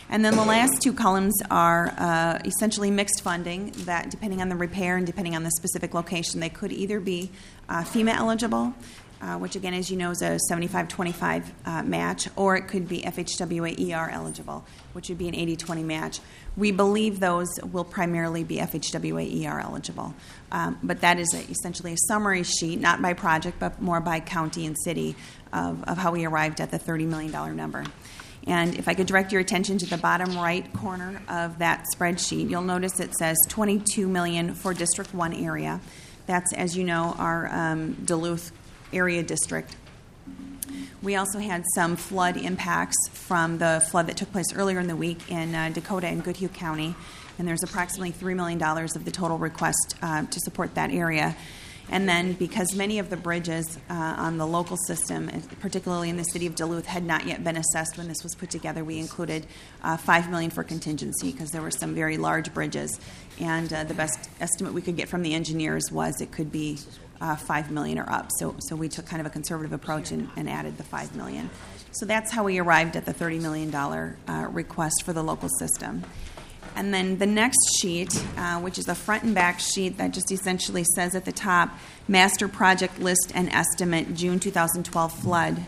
And then the last two columns are uh, essentially mixed funding that, depending on the repair and depending on the specific location, they could either be uh, FEMA eligible, uh, which again, as you know, is a seventy-five twenty-five uh, match, or it could be F H W A E R eligible, which would be an eighty twenty match. We believe those will primarily be F H W A E R eligible. Um, but that is a, essentially a summary sheet, not by project, but more by county and city, of, of how we arrived at the thirty million dollars number. And if I could direct your attention to the bottom right corner of that spreadsheet, you'll notice it says twenty-two million dollars for District one area. That's, as you know, our um, Duluth area district. We also had some flood impacts from the flood that took place earlier in the week in uh, Dakota and Goodhue County, and there's approximately three million dollars of the total request uh, to support that area. And then, because many of the bridges uh, on the local system, particularly in the city of Duluth, had not yet been assessed when this was put together, we included uh, five million dollars for contingency because there were some very large bridges. And uh, the best estimate we could get from the engineers was it could be uh, five million dollars or up. So, so we took kind of a conservative approach and, and added the five million dollars. So that's how we arrived at the thirty million dollars uh, request for the local system. And then the next sheet, uh, which is a front and back sheet that just essentially says at the top, Master Project List and Estimate, June two thousand twelve flood.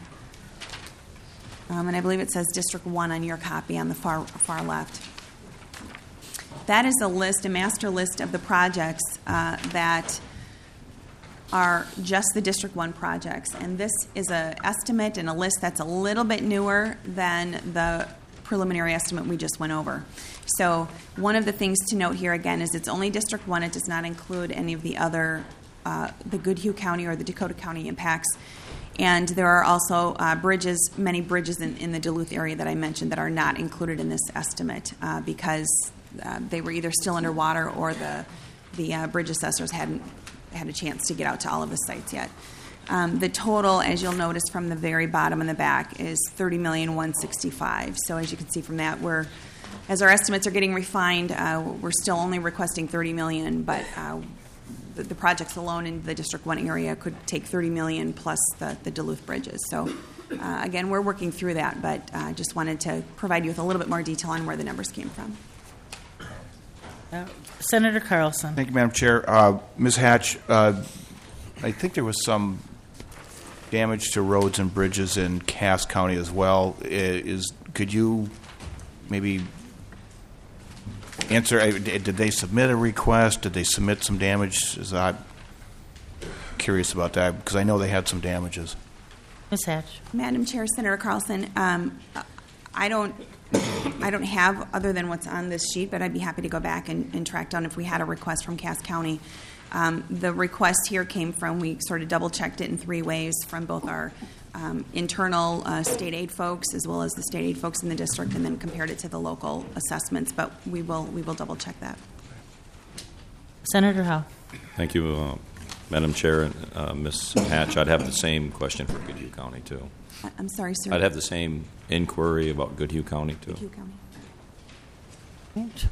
Um, and I believe it says District one on your copy on the far far left. That is a list, a master list of the projects uh, that are just the District one projects. And this is an estimate and a list that's a little bit newer than the preliminary estimate we just went over. So one of the things to note here again is it's only District one. It does not include any of the other, uh, the Goodhue County or the Dakota County impacts. And there are also uh, bridges, many bridges in, in the Duluth area that I mentioned that are not included in this estimate uh, because uh, they were either still underwater or the, the uh, bridge assessors hadn't had a chance to get out to all of the sites yet. Um, the total, as you'll notice from the very bottom and the back, is thirty million one hundred sixty-five thousand. So as you can see from that, we're, as our estimates are getting refined, uh, we're still only requesting thirty million dollars, but uh, the, the projects alone in the District one area could take thirty million dollars plus the, the Duluth bridges. So uh, again, we're working through that, but I uh, just wanted to provide you with a little bit more detail on where the numbers came from. Uh, Senator Carlson. Thank you, Madam Chair. Uh, Miz Hatch, uh, I think there was some damage to roads and bridges in Cass County as well. Is could you maybe answer? Did they submit a request? Did they submit some damage? Is I'm curious about that because I know they had some damages. Miz Hatch. Madam Chair, Senator Carlson, um, I don't. I don't have other than what's on this sheet, but I'd be happy to go back and, and track down if we had a request from Cass County. Um, the request here came from, we sort of double-checked it in three ways from both our um, internal uh, state aid folks as well as the state aid folks in the district, and then compared it to the local assessments, but we will we will double-check that. Senator Howe. Thank you, uh, Madam Chair. Uh, Miz Hatch, I'd have the same question for Goodhue County, too. I'm sorry, sir. I'd have the same inquiry about Goodhue County, too. Goodhue County. Right.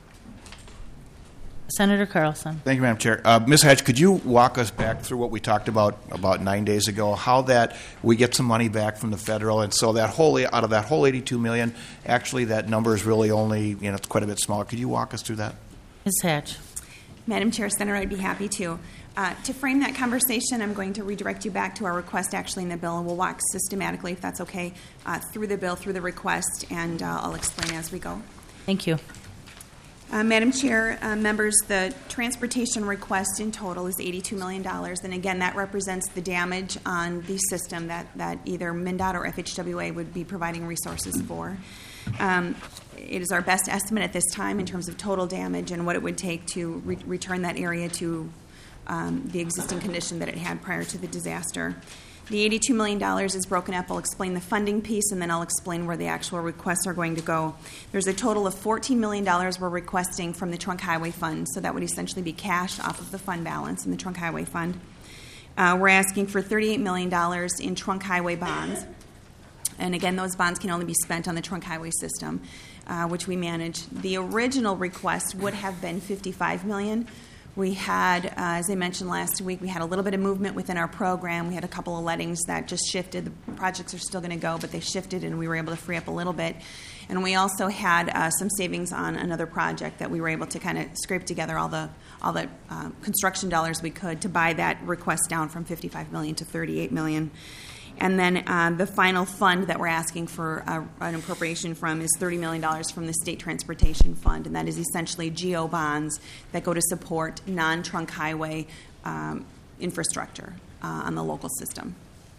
Senator Carlson. Thank you, Madam Chair. Uh, Miz Hatch, could you walk us back through what we talked about about nine days ago, how that we get some money back from the federal, and so that whole, out of that whole eighty-two million dollars, actually that number is really only, you know, it's quite a bit smaller. Could you walk us through that? Miz Hatch. Madam Chair, Senator, I'd be happy to. Uh, to frame that conversation, I'm going to redirect you back to our request actually in the bill, and we'll walk systematically, if that's okay, uh, through the bill, through the request, and uh, I'll explain as we go. Thank you. Uh, Madam Chair, uh, members, the transportation request in total is eighty-two million dollars, and again, that represents the damage on the system that, that either MnDOT or F H W A would be providing resources for. Um, it is our best estimate at this time in terms of total damage and what it would take to re- return that area to um, the existing condition that it had prior to the disaster. The eighty-two million dollars is broken up. I'll explain the funding piece, and then I'll explain where the actual requests are going to go. There's a total of fourteen million dollars we're requesting from the Trunk Highway Fund, so that would essentially be cash off of the fund balance in the Trunk Highway Fund. Uh, we're asking for thirty-eight million dollars in Trunk Highway bonds. And again, those bonds can only be spent on the Trunk Highway system, uh, which we manage. The original request would have been fifty-five million dollars. We had, uh, as I mentioned last week, we had a little bit of movement within our program. We had a couple of lettings that just shifted. The projects are still going to go, but they shifted, and we were able to free up a little bit. And we also had uh, some savings on another project that we were able to kind of scrape together all the all the uh, construction dollars we could to buy that request down from fifty-five million dollars to thirty-eight million dollars. And then uh, the final fund that we're asking for uh, an appropriation from is thirty million dollars from the State Transportation Fund, and that is essentially G O bonds that go to support non-trunk highway um, infrastructure uh, on the local system.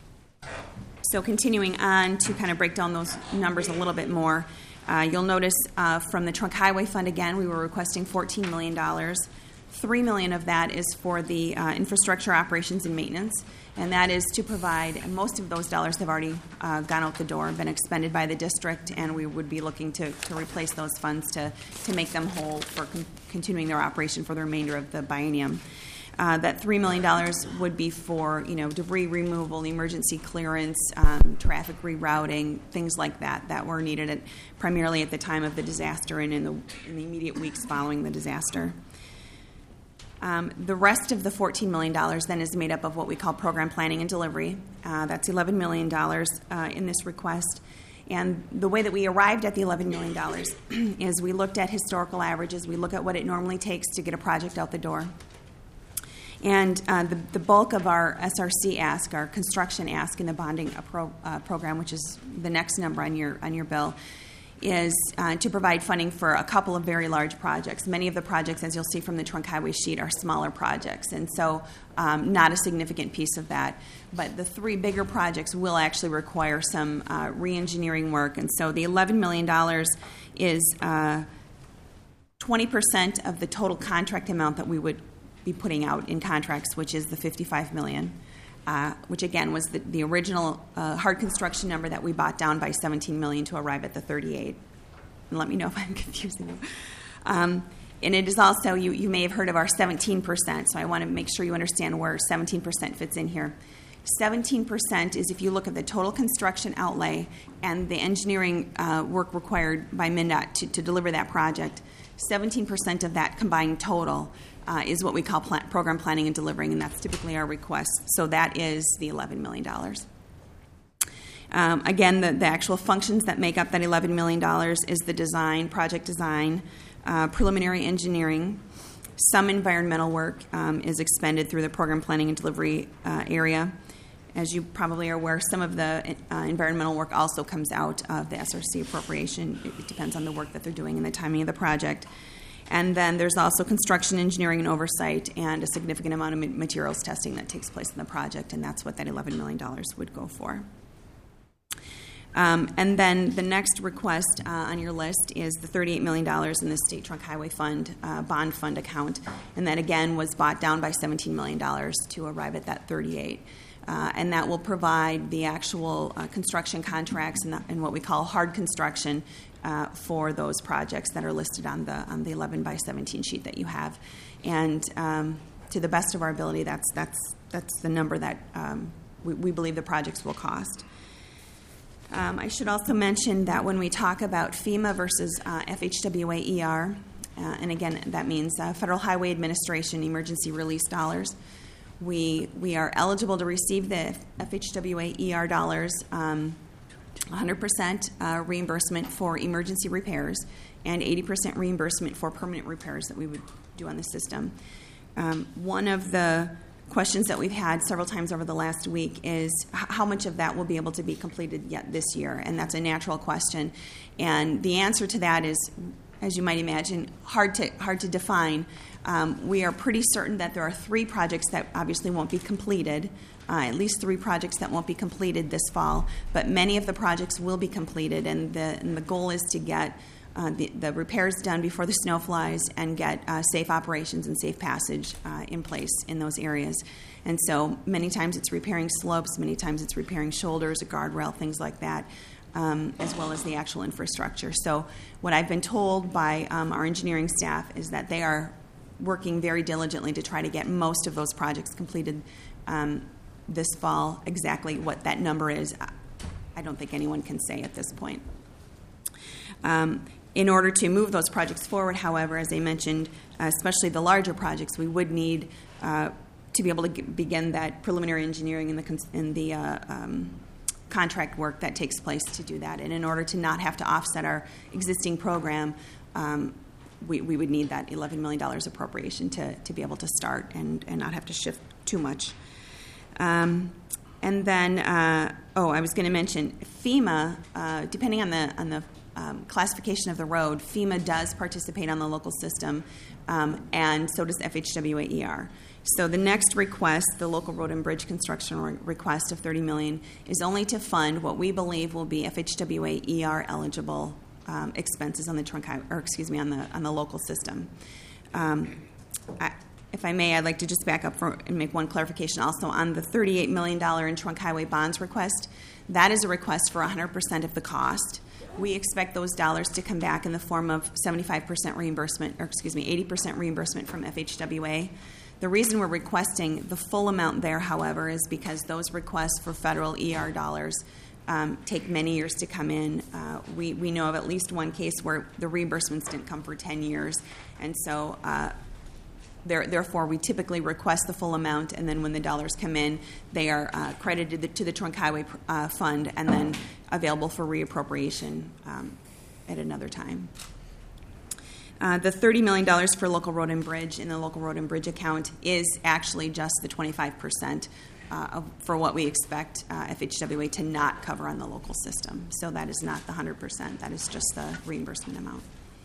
So continuing on to kind of break down those numbers a little bit more, uh, you'll notice uh, from the Trunk Highway Fund, again, we were requesting fourteen million dollars. three million dollars of that is for the uh, infrastructure operations and maintenance, and that is to provide, and most of those dollars have already uh, gone out the door, been expended by the district, and we would be looking to, to replace those funds to, to make them whole for con- continuing their operation for the remainder of the biennium. Uh, that three million dollars would be for, you know, debris removal, emergency clearance, um, traffic rerouting, things like that that were needed at, primarily at the time of the disaster and in the, in the immediate weeks following the disaster. Um, the rest of the fourteen million dollars then is made up of what we call program planning and delivery. Uh, that's eleven million dollars uh, in this request. And the way that we arrived at the eleven million dollars is we looked at historical averages. We look at what it normally takes to get a project out the door. And uh, the, the bulk of our S R C ask, our construction ask in the bonding pro, uh, program, which is the next number on your on your bill, is uh, to provide funding for a couple of very large projects. Many of the projects, as you'll see from the trunk highway sheet, are smaller projects, and so um, not a significant piece of that. But the three bigger projects will actually require some uh, re-engineering work, and so the eleven million dollars is uh, twenty percent of the total contract amount that we would be putting out in contracts, which is the fifty-five million dollars. Uh, which again was the, the original uh, hard construction number that we bought down by seventeen million dollars to arrive at the thirty-eight. And let me know if I'm confusing you. Um, and it is also, you, you may have heard of our seventeen percent, so I want to make sure you understand where seventeen percent fits in here. seventeen percent is if you look at the total construction outlay and the engineering uh, work required by MnDOT to, to deliver that project, seventeen percent of that combined total Uh, is what we call plan- program planning and delivering, and that's typically our request. So that is the eleven million dollars. Um, again, the, the actual functions that make up that eleven million dollars is the design, project design, uh, preliminary engineering. Some environmental work um, is expended through the program planning and delivery uh, area. As you probably are aware, some of the uh, environmental work also comes out of the S R C appropriation. It, it depends on the work that they're doing and the timing of the project. And then there's also construction engineering and oversight and a significant amount of materials testing that takes place in the project, and that's what that eleven million dollars would go for. Um, and then the next request uh, on your list is the thirty-eight million dollars in the State Trunk Highway Fund uh, bond fund account, and that again was bought down by seventeen million dollars to arrive at that thirty-eight. Uh, and that will provide the actual uh, construction contracts and, the, and what we call hard construction uh, for those projects that are listed on the on the eleven by seventeen sheet that you have. And um, to the best of our ability, that's that's that's the number that um, we, we believe the projects will cost. Um, I should also mention that when we talk about FEMA versus uh, F H W A E R, uh, and again that means uh, Federal Highway Administration emergency release dollars. We we are eligible to receive the F H W A E R dollars, um, one hundred percent uh, reimbursement for emergency repairs and eighty percent reimbursement for permanent repairs that we would do on the system. Um, one of the questions that we've had several times over the last week is h- how much of that will be able to be completed yet this year, and that's a natural question. And the answer to that is, as you might imagine, hard to hard to define. Um, we are pretty certain that there are three projects that obviously won't be completed, uh, at least three projects that won't be completed this fall, but many of the projects will be completed, and the, and the goal is to get uh, the, the repairs done before the snow flies and get uh, safe operations and safe passage uh, in place in those areas. And so many times it's repairing slopes, many times it's repairing shoulders, a guardrail, things like that. Um, as well as the actual infrastructure. So what I've been told by um, our engineering staff is that they are working very diligently to try to get most of those projects completed um, this fall. Exactly what that number is, I don't think anyone can say at this point. Um, in order to move those projects forward, however, as I mentioned, uh, especially the larger projects, we would need uh, to be able to g- begin that preliminary engineering in the, cons- in the uh, um, contract work that takes place to do that. And in order to not have to offset our existing program, um, we, we would need that eleven million dollars appropriation to, to be able to start and, and not have to shift too much. Um, and then, uh, oh, I was going to mention FEMA, uh, depending on the, on the um, classification of the road, FEMA does participate on the local system, um, and so does F H W A E R. So the next request, the local road and bridge construction re- request of thirty million dollars, is only to fund what we believe will be F H W A E R eligible um, expenses on the trunk highway, or excuse me, on the on the local system. Um, I, if I may, I'd like to just back up for, and make one clarification also on the thirty-eight million dollars in trunk highway bonds request. That is a request for one hundred percent of the cost. We expect those dollars to come back in the form of seventy-five percent reimbursement, or excuse me, eighty percent reimbursement from F H W A. The reason we're requesting the full amount there, however, is because those requests for federal E R dollars um, take many years to come in. Uh, we, we know of at least one case where the reimbursements didn't come for ten years, and so uh, there, therefore we typically request the full amount, and then when the dollars come in, they are uh, credited to the Trunk Highway uh, Fund and then available for reappropriation um, at another time. Uh, the thirty million dollars for local road and bridge in the local road and bridge account is actually just the twenty-five percent uh, of, for what we expect uh, F H W A to not cover on the local system. So that is not the one hundred percent. That is just the reimbursement amount.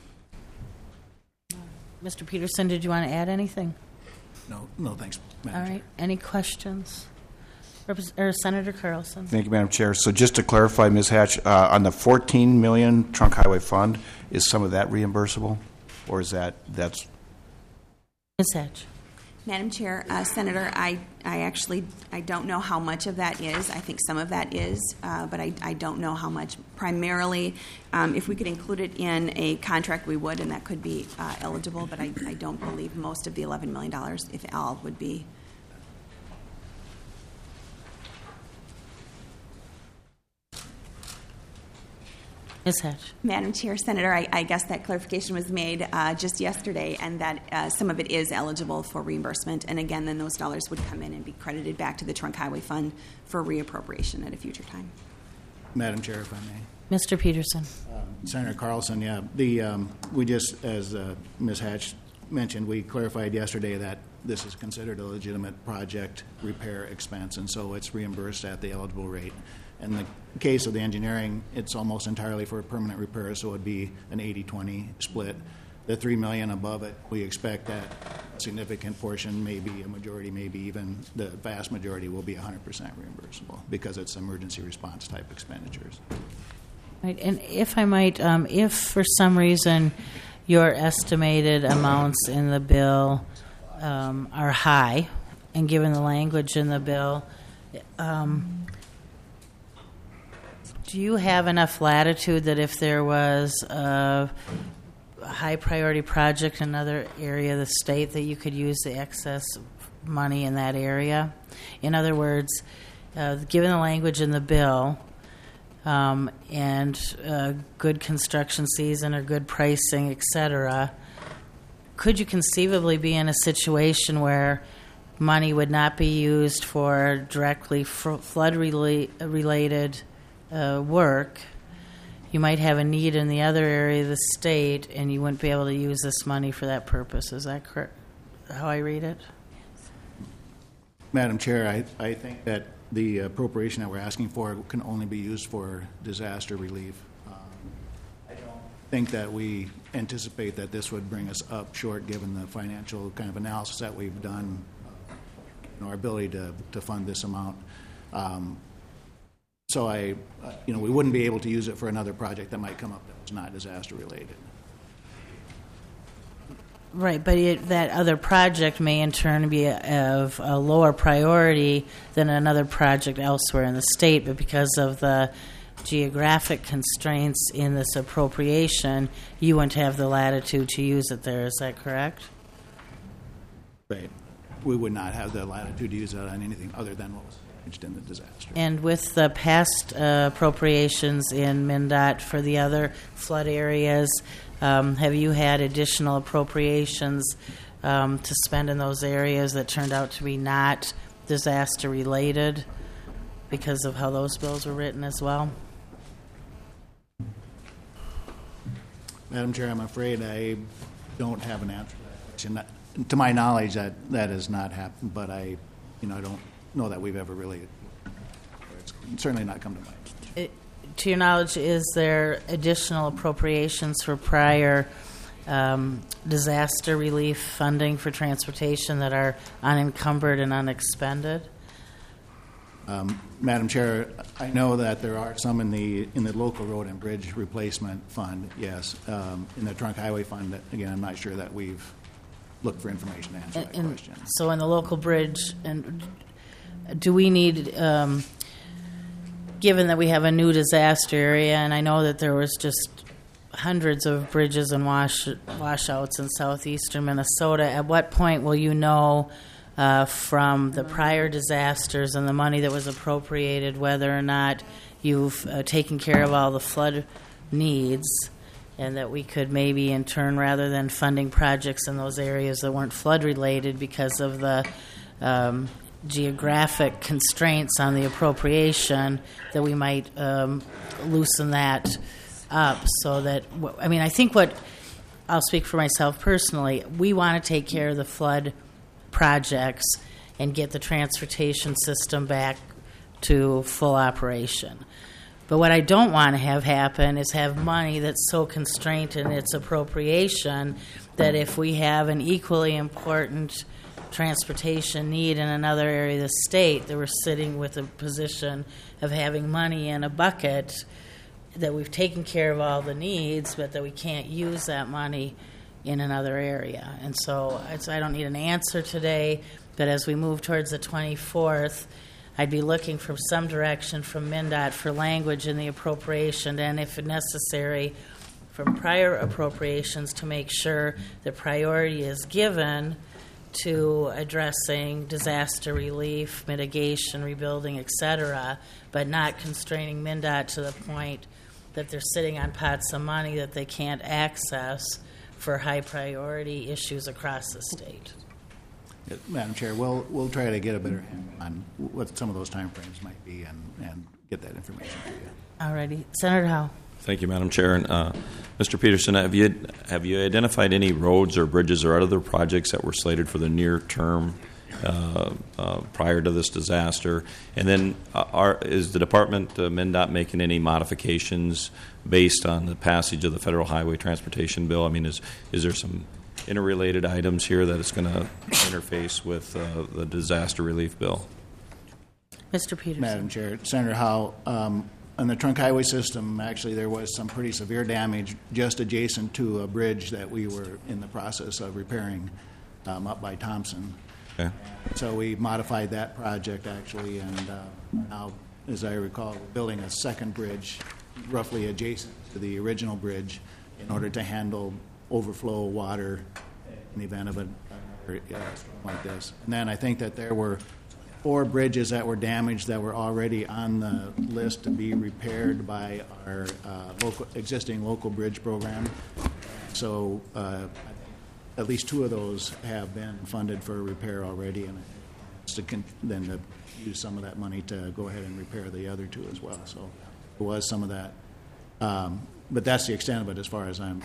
Mister Peterson, did you want to add anything? No, no, thanks, Madam All right. Any questions? Repres- or Senator Carlson. Thank you, Madam Chair. So just to clarify, Miz Hatch, uh, on the fourteen million dollars Trunk Highway Fund, is some of that reimbursable? Or is that, that's... Miz Hatch. Madam Chair, uh, Senator, I, I actually, I don't know how much of that is. I think some of that is, uh, but I, I don't know how much. Primarily, um, if we could include it in a contract, we would, and that could be uh, eligible, but I, I don't believe most of the eleven million dollars, if all, would be. Miz Hatch. Madam Chair, Senator, I, I guess that clarification was made uh, just yesterday, and that uh, some of it is eligible for reimbursement. And again, then those dollars would come in and be credited back to the Trunk Highway Fund for reappropriation at a future time. Madam Chair, if I may. Mister Peterson. Um, Senator Carlson, yeah. The um, we just, as uh, Miz Hatch mentioned, we clarified yesterday that this is considered a legitimate project repair expense, and so it's reimbursed at the eligible rate. In the case of the engineering, it's almost entirely for permanent repair, so it would be an eighty twenty split. The three million dollars above it, we expect that a significant portion, maybe a majority, maybe even the vast majority, will be one hundred percent reimbursable because it's emergency response type expenditures. Right, and if I might, um, if for some reason your estimated amounts in the bill um, are high, and given the language in the bill, um, do you have enough latitude that if there was a high priority project in another area of the state that you could use the excess money in that area? In other words, uh, given the language in the bill um, and uh, good construction season or good pricing, et cetera, could you conceivably be in a situation where money would not be used for directly fr- flood rela- related Uh, work? You might have a need in the other area of the state, and you wouldn't be able to use this money for that purpose. Is that correct? How I read it? Madam Chair, I, I think that the appropriation that we're asking for can only be used for disaster relief. Um, I don't think that we anticipate that this would bring us up short, given the financial kind of analysis that we've done, you know, our ability to, to fund this amount. Um, So I, uh, you know, we wouldn't be able to use it for another project that might come up that was not disaster related. Right, but it, that other project may in turn be a, of a lower priority than another project elsewhere in the state, but because of the geographic constraints in this appropriation, you wouldn't have the latitude to use it there. Is that correct? Right. We would not have the latitude to use it on anything other than what was in the disaster. And with the past uh, appropriations in MnDOT for the other flood areas, um, have you had additional appropriations um, to spend in those areas that turned out to be not disaster related? because of how those bills were written as well? Madam Chair, I'm afraid I don't have an answer to that question. To my knowledge, that, that has not happened, but I, you know, I don't know that we've ever really, it's certainly not come to mind. It, to your knowledge, is there additional appropriations for prior um, disaster relief funding for transportation that are unencumbered and unexpended? Um, Madam Chair, I know that there are some in the in the local road and bridge replacement fund. Yes, um, in the trunk highway fund. That, again, I'm not sure that we've looked for information to answer that and, question. So, in the local bridge, and do we need, um, given that we have a new disaster area, and I know that there was just hundreds of bridges and wash washouts in southeastern Minnesota. At what point will you know? Uh, from the prior disasters and the money that was appropriated, whether or not you've uh, taken care of all the flood needs, and that we could maybe in turn, rather than funding projects in those areas that weren't flood related because of the um, geographic constraints on the appropriation, that we might um, loosen that up so that, I mean, I think what, I'll speak for myself personally, we want to take care of the flood projects and get the transportation system back to full operation. But what I don't want to have happen is have money that's so constrained in its appropriation that if we have an equally important transportation need in another area of the state, that we're sitting with a position of having money in a bucket that we've taken care of all the needs, but that we can't use that money in another area. And so it's, I don't need an answer today, but as we move towards the twenty-fourth, I'd be looking for some direction from MnDOT for language in the appropriation, and if necessary, from prior appropriations to make sure the priority is given to addressing disaster relief, mitigation, rebuilding, et cetera, but not constraining MnDOT to the point that they're sitting on pots of money that they can't access for high priority issues across the state. Yeah, Madam Chair, we'll we'll try to get a better handle on what some of those timeframes might be and, and get that information to you. All righty. Senator Howe. Thank you, Madam Chair. And, uh, Mister Peterson, have you have you identified any roads or bridges or other projects that were slated for the near term uh, uh, prior to this disaster? And then, uh, are, is the department, uh, MnDOT, making any modifications based on the passage of the Federal Highway Transportation Bill? I mean, is is there some interrelated items here that it's going to interface with uh, the disaster relief bill? Mister Peterson. Madam Chair, Senator Howe, um, on the trunk highway system, actually there was some pretty severe damage just adjacent to a bridge that we were in the process of repairing um, up by Thompson. Okay. So we modified that project actually, and uh, now, as I recall, we're building a second bridge roughly adjacent to the original bridge in order to handle overflow water in the event of a, a storm like this. And then I think that there were four bridges that were damaged that were already on the list to be repaired by our uh, local, existing local bridge program. So uh, at least two of those have been funded for repair already, and it's to con- then to use some of that money to go ahead and repair the other two as well. So there was some of that. Um, but that's the extent of it as far as I'm.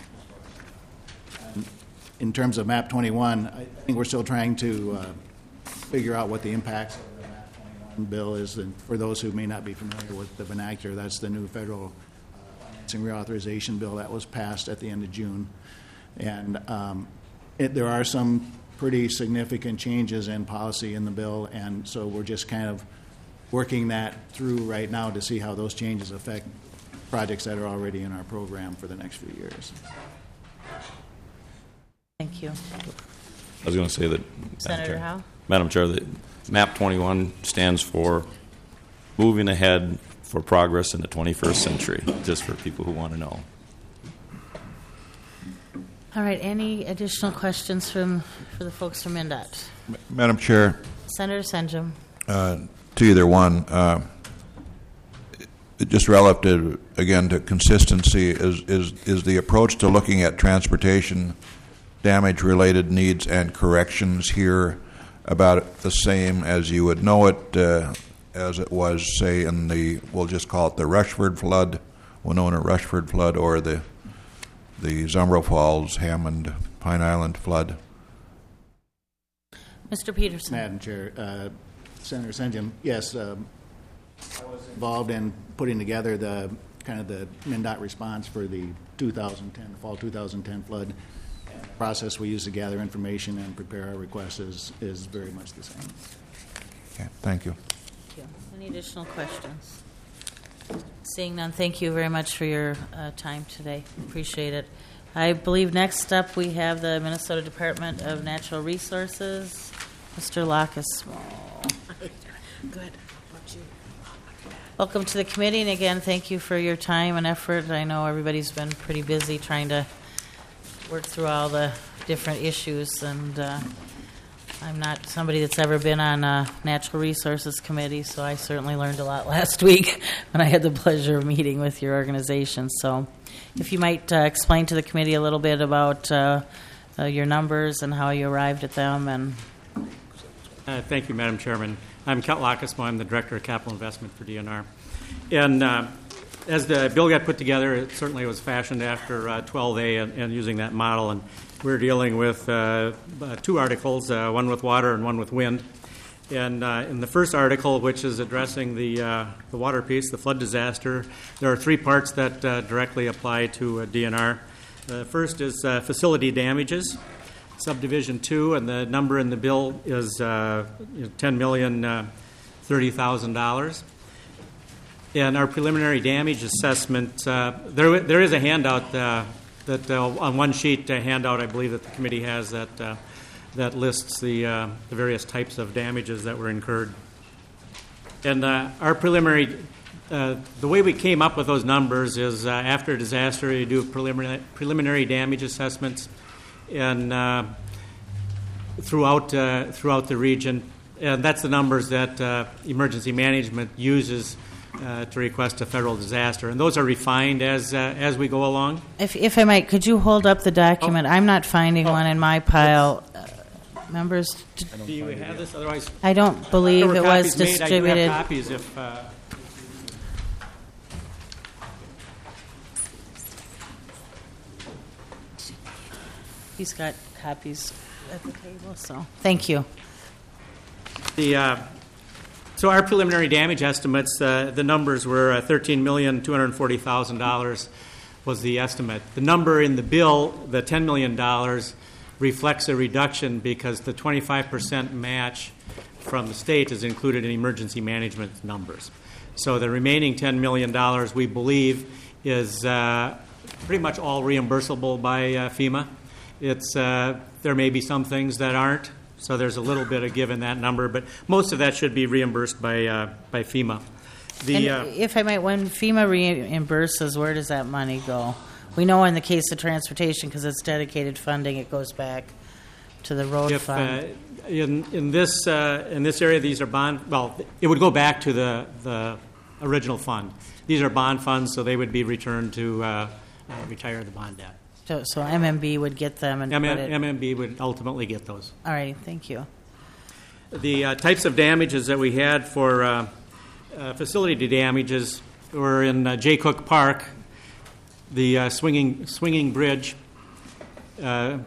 And in terms of MAP twenty-one, I think we're still trying to uh, figure out what the impacts of the MAP twenty-one bill is. And for those who may not be familiar with the vernacular, that's the new federal uh, financing reauthorization bill that was passed at the end of June. And um, it, there are some pretty significant changes in policy in the bill, and so we're just kind of working that through right now to see how those changes affect projects that are already in our program for the next few years. Thank you. I was going to say that, Senator Madam Chair, Howe? Madam Chair, that MAP twenty-one stands for Moving Ahead for Progress in the twenty-first Century, just for people who want to know. All right. Any additional questions from for the folks from MnDOT? Madam Chair. Senator Senjum. Uh, to either one, uh, just relative again to consistency, is, is is the approach to looking at transportation damage-related needs and corrections here about the same as you would know it uh, as it was, say, in the, we'll just call it the Rushford flood, Winona Rushford flood, or the the Zumbro Falls, Hammond, Pine Island flood? Mister Peterson. Madam Chair, uh, Senator Senjum, yes, um, I was involved in putting together the kind of the MnDOT response for the two thousand ten, the fall two thousand ten flood. And the process we use to gather information and prepare our requests is, is very much the same. Okay, thank you. Thank you. Any additional questions? Seeing none, thank you very much for your uh, time today. Appreciate it. I believe next up we have the Minnesota Department of Natural Resources, Mister Lacus. Good. Welcome to the committee, and again, thank you for your time and effort. I know everybody's been pretty busy trying to work through all the different issues, and uh, I'm not somebody that's ever been on a Natural Resources Committee, so I certainly learned a lot last week when I had the pleasure of meeting with your organization. So if you might uh, explain to the committee a little bit about uh, uh, your numbers and how you arrived at them. And uh, Thank you, Madam Chairman. I'm Kent Lacusmo. I'm the Director of Capital Investment for D N R. And uh, as the bill got put together, it certainly was fashioned after uh, twelve A and, and using that model. And we're dealing with uh, uh, two articles, uh, one with water and one with wind. And uh, in the first article, which is addressing the, uh, the water piece, the flood disaster, there are three parts that uh, directly apply to uh, D N R. The uh, first is uh, facility damages, subdivision two, and the number in the bill is uh, ten million thirty thousand dollars. And our preliminary damage assessment, uh, there there is a handout uh, that uh, on one sheet, a handout I believe that the committee has that uh, that lists the uh, the various types of damages that were incurred. And uh, our preliminary, uh, the way we came up with those numbers is uh, after a disaster, you do preliminary preliminary damage assessments, and uh, throughout uh, throughout the region, and that's the numbers that uh, emergency management uses Uh, to request a federal disaster, and those are refined as uh, as we go along. If, if I might, could you hold up the document? Oh. I'm not finding oh. one in my pile. Uh, members, do you have this? Otherwise, I don't believe it was made. distributed. I do have copies if. Uh, He's got copies at the table, so thank you. The. Uh, So our preliminary damage estimates, uh, the numbers were uh, thirteen million two hundred forty thousand dollars was the estimate. The number in the bill, the ten million dollars, reflects a reduction because the twenty-five percent match from the state is included in emergency management numbers. So the remaining ten million dollars, we believe, is uh, pretty much all reimbursable by uh, FEMA. It's uh, there may be some things that aren't. So there's a little bit of give in that number, but most of that should be reimbursed by uh, by FEMA. The, and if I might, when FEMA reimburses, where does that money go? We know in the case of transportation, because it's dedicated funding, it goes back to the road if, fund. Uh, in in this uh, in this area, these are bond. Well, it would go back to the the original fund. These are bond funds, so they would be returned to uh, uh, retire the bond debt. So, so M M B would get them, and M- put it, M M B would ultimately get those. All right, thank you. The uh, types of damages that we had for uh, uh, facility damages were in uh, Jay Cook Park, the uh, swinging swinging bridge uh,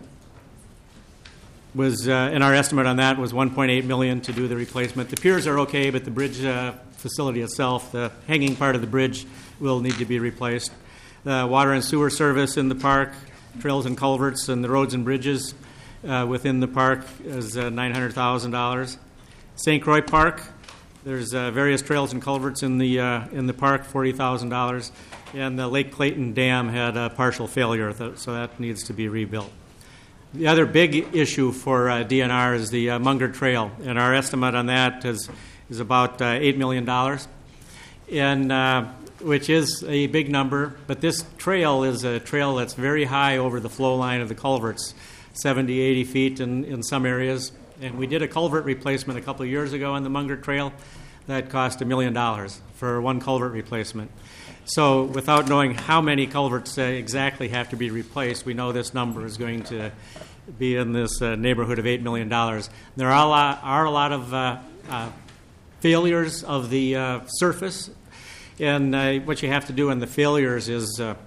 was, uh, and our estimate on that was one point eight million dollars to do the replacement. The piers are okay, but the bridge uh, facility itself, the hanging part of the bridge, will need to be replaced. The water and sewer service in the park, trails and culverts, and the roads and bridges uh, within the park is uh, nine hundred thousand dollars. Saint Croix Park, there's uh, various trails and culverts in the uh, in the park, forty thousand dollars. And the Lake Clayton Dam had a partial failure, so that needs to be rebuilt. The other big issue for uh, D N R is the uh, Munger Trail, and our estimate on that is is about uh, eight million dollars. And uh, which is a big number, but this trail is a trail that's very high over the flow line of the culverts, seventy, eighty feet in, in some areas. And we did a culvert replacement a couple of years ago on the Munger Trail that cost a million dollars for one culvert replacement. So without knowing how many culverts uh, exactly have to be replaced, we know this number is going to be in this uh, neighborhood of eight million dollars. There are a lot, are a lot of uh, uh, failures of the uh, surface. And uh, what you have to do in the failures is uh,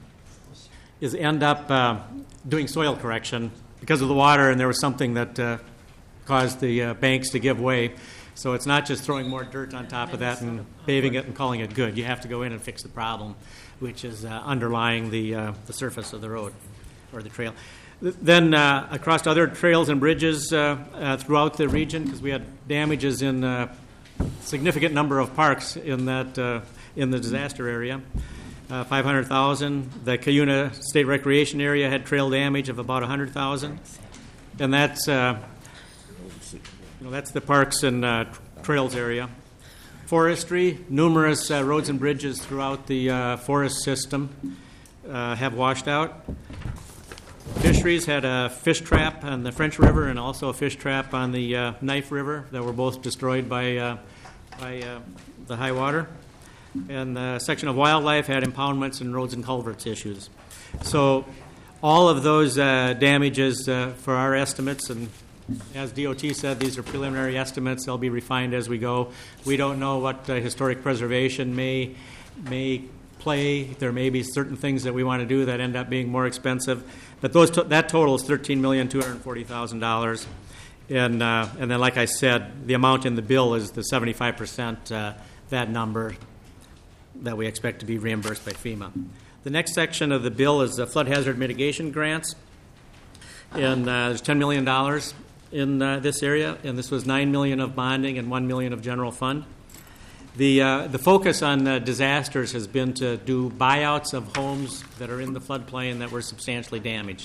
is end up uh, doing soil correction because of the water, and there was something that uh, caused the uh, banks to give way. So it's not just throwing more dirt on top of that and paving it and calling it good. You have to go in and fix the problem, which is uh, underlying the uh, the surface of the road or the trail. Then uh, across other trails and bridges uh, uh, throughout the region, because we had damages in a significant number of parks in that uh, in the disaster area. Uh, five hundred thousand. The Cuyuna State Recreation Area had trail damage of about one hundred thousand, and that's uh, you know that's the parks and uh, trails area. Forestry, numerous uh, roads and bridges throughout the uh, forest system uh, have washed out. Fisheries had a fish trap on the French River and also a fish trap on the uh, Knife River that were both destroyed by uh, by uh, the high water. And the section of wildlife had impoundments and roads and culverts issues. So all of those uh, damages uh, for our estimates, and as D O T said, these are preliminary estimates. They'll be refined as we go. We don't know what uh, historic preservation may may play. There may be certain things that we want to do that end up being more expensive. But those to- that total is thirteen million two hundred forty thousand dollars. And, uh, and then, like I said, the amount in the bill is the seventy-five percent, uh, that number that we expect to be reimbursed by FEMA. The next section of the bill is the flood hazard mitigation grants. And uh, there's ten million dollars in uh, this area, and this was nine million dollars of bonding and one million dollars of general fund. The uh, the focus on uh, disasters has been to do buyouts of homes that are in the floodplain that were substantially damaged,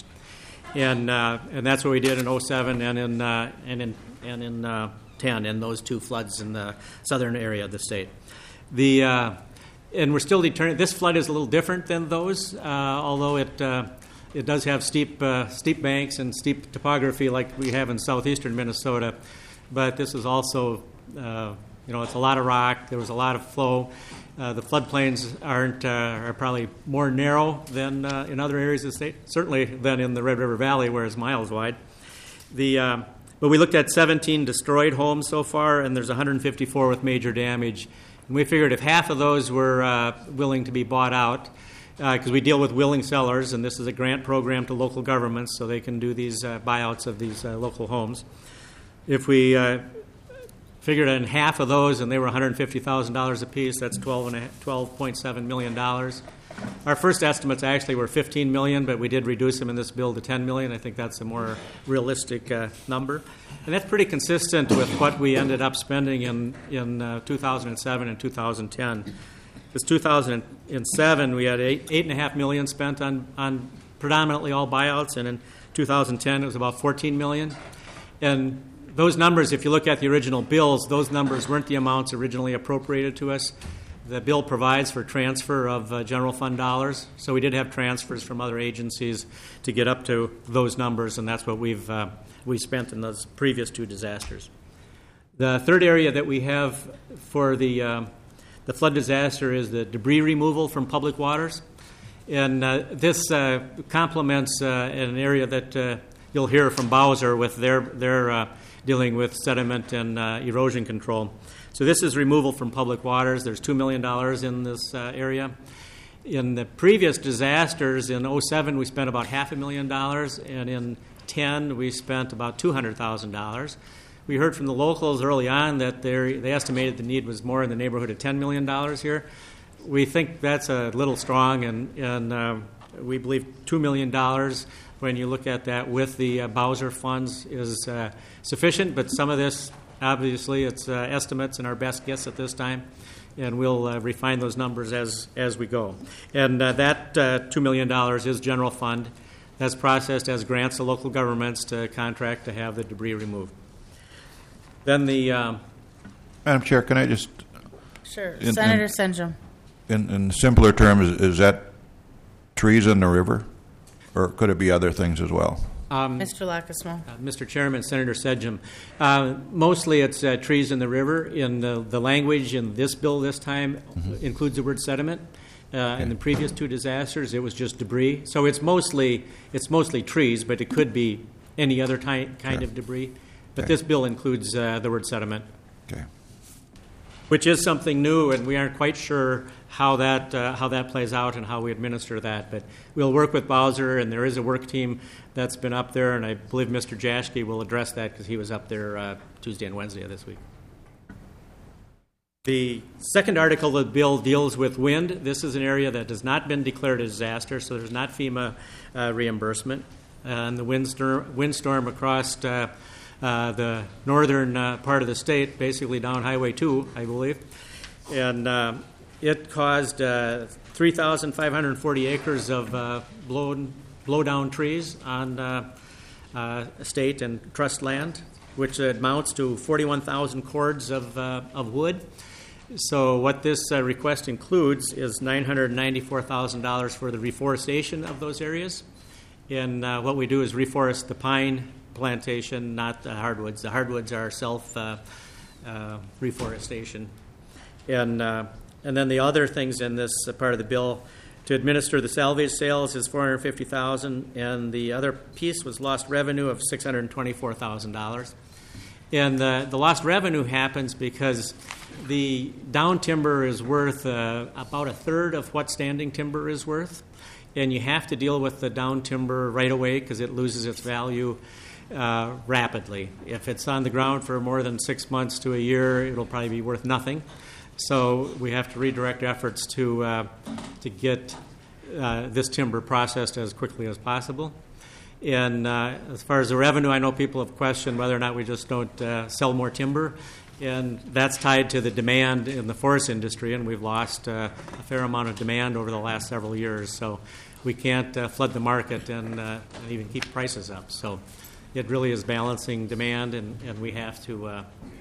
and uh, and that's what we did in oh seven and in uh, and in and in uh, ten, in those two floods in the southern area of the state. The uh, and we're still determining. This flood is a little different than those, uh, although it uh, it does have steep uh, steep banks and steep topography like we have in southeastern Minnesota, but this is also uh, You know, it's a lot of rock. There was a lot of flow. Uh, the floodplains aren't uh, are probably more narrow than uh, in other areas of the state, certainly than in the Red River Valley, where it's miles wide. The uh, but we looked at seventeen destroyed homes so far, and there's one hundred fifty-four with major damage. And we figured if half of those were uh, willing to be bought out, because uh, we deal with willing sellers, and this is a grant program to local governments, so they can do these uh, buyouts of these uh, local homes. If we uh, figured in half of those, and they were one hundred fifty thousand dollars apiece. That's twelve point seven million dollars. Our first estimates actually were fifteen million dollars, but we did reduce them in this bill to ten million dollars. I think that's a more realistic uh, number. And that's pretty consistent with what we ended up spending in, in uh, two thousand seven and two thousand ten. Because two thousand seven, we had eight, eight and a half million dollars spent on, on predominantly all buyouts, and in two thousand ten, it was about fourteen million dollars. And those numbers, if you look at the original bills, those numbers weren't the amounts originally appropriated to us. The bill provides for transfer of uh, general fund dollars, so we did have transfers from other agencies to get up to those numbers, and that's what we've uh, we spent in those previous two disasters. The third area that we have for the uh, the flood disaster is the debris removal from public waters, and uh, this uh, complements uh, an area that uh, you'll hear from Bowser with their their uh, dealing with sediment and uh, erosion control. So this is removal from public waters. There's two million dollars in this uh, area. In the previous disasters, in oh seven, we spent about half a million dollars, and in ten, we spent about two hundred thousand dollars. We heard from the locals early on that they estimated the need was more in the neighborhood of ten million dollars here. We think that's a little strong, and, and uh, we believe two million dollars when you look at that with the uh, Bowser funds is uh, sufficient, but some of this, obviously, it's uh, estimates and our best guess at this time, and we'll uh, refine those numbers as, as we go. And uh, that uh, two million dollars is general fund. That's processed as grants to local governments to contract to have the debris removed. Then the... Um, Madam Chair, can I just... Sure. In, Senator in, Senjum. In, in simpler terms, is, is that trees in the river? Or could it be other things as well? Um, Mister Lacasmo. Uh, Mister Chairman, Senator Sedgum. Uh, mostly it's uh, trees in the river. In the, the language in this bill this time mm-hmm. includes the word sediment. Uh, okay. In the previous two disasters, it was just debris. So it's mostly it's mostly trees, but it could be any other ty- kind okay. of debris. But okay. this bill includes uh, the word sediment. Okay. which is something new, and we aren't quite sure how that uh, how that plays out and how we administer that. But we'll work with Bowser, and there is a work team that's been up there, and I believe Mister Jaschke will address that because he was up there uh, Tuesday and Wednesday of this week. The second article of the bill deals with wind. This is an area that has not been declared a disaster, so there's not FEMA uh, reimbursement. And the windstorm, windstorm across uh, uh, the northern uh, part of the state, basically down Highway two, I believe. And uh, it caused uh, three thousand five hundred forty acres of uh, blown, blow-down trees on uh, uh, state and trust land, which amounts to forty-one thousand cords of, uh, of wood. So what this uh, request includes is nine hundred ninety-four thousand dollars for the reforestation of those areas. And uh, what we do is reforest the pine plantation, not the hardwoods. The hardwoods are self uh, uh, reforestation. And uh, and then the other things in this uh, part of the bill, to administer the salvage sales is four hundred fifty thousand dollars, and the other piece was lost revenue of six hundred twenty-four thousand dollars. And the, the lost revenue happens because the down timber is worth uh, about a third of what standing timber is worth, and you have to deal with the down timber right away because it loses its value uh, rapidly. If it's on the ground for more than six months to a year, it'll probably be worth nothing. So we have to redirect efforts to uh, to get uh, this timber processed as quickly as possible. And uh, as far as the revenue, I know people have questioned whether or not we just don't uh, sell more timber. And that's tied to the demand in the forest industry, and we've lost uh, a fair amount of demand over the last several years. So we can't uh, flood the market and, uh, and even keep prices up. So it really is balancing demand, and, and we have to uh,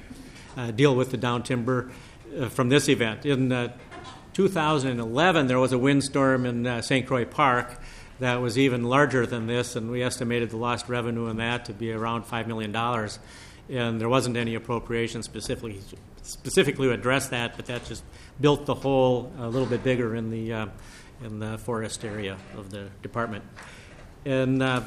uh, deal with the down timber uh, from this event. In uh, two thousand eleven, there was a windstorm in uh, Saint Croix Park that was even larger than this, and we estimated the lost revenue in that to be around five million dollars. And there wasn't any appropriation specifically specifically to address that, but that just built the hole a little bit bigger in the uh, in the forest area of the department. And uh,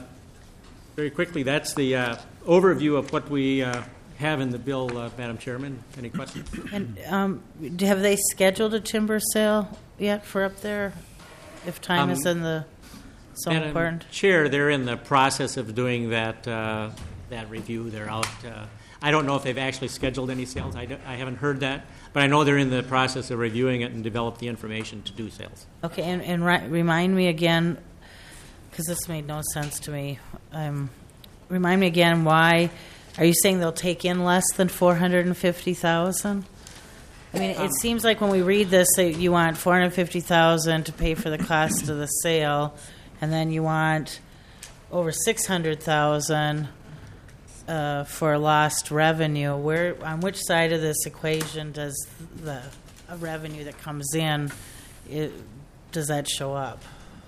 very quickly, that's the uh, overview of what we uh, have in the bill, uh, Madam Chairman. Any questions? And um, have they scheduled a timber sale yet for up there? If time Um, is in the so Madam important. Chair, they're in the process of doing that uh, that review. They're out. Uh, I don't know if they've actually scheduled any sales. I, do, I haven't heard that, but I know they're in the process of reviewing it and develop the information to do sales. Okay, and, and ri- remind me again, because this made no sense to me. Um, remind me again why. Are you saying they'll take in less than four hundred and fifty thousand? I mean, it seems like when we read this, that you want four hundred fifty thousand to pay for the cost of the sale, and then you want over six hundred thousand uh, for lost revenue. Where, on which side of this equation does the uh, revenue that comes in, it, does that show up?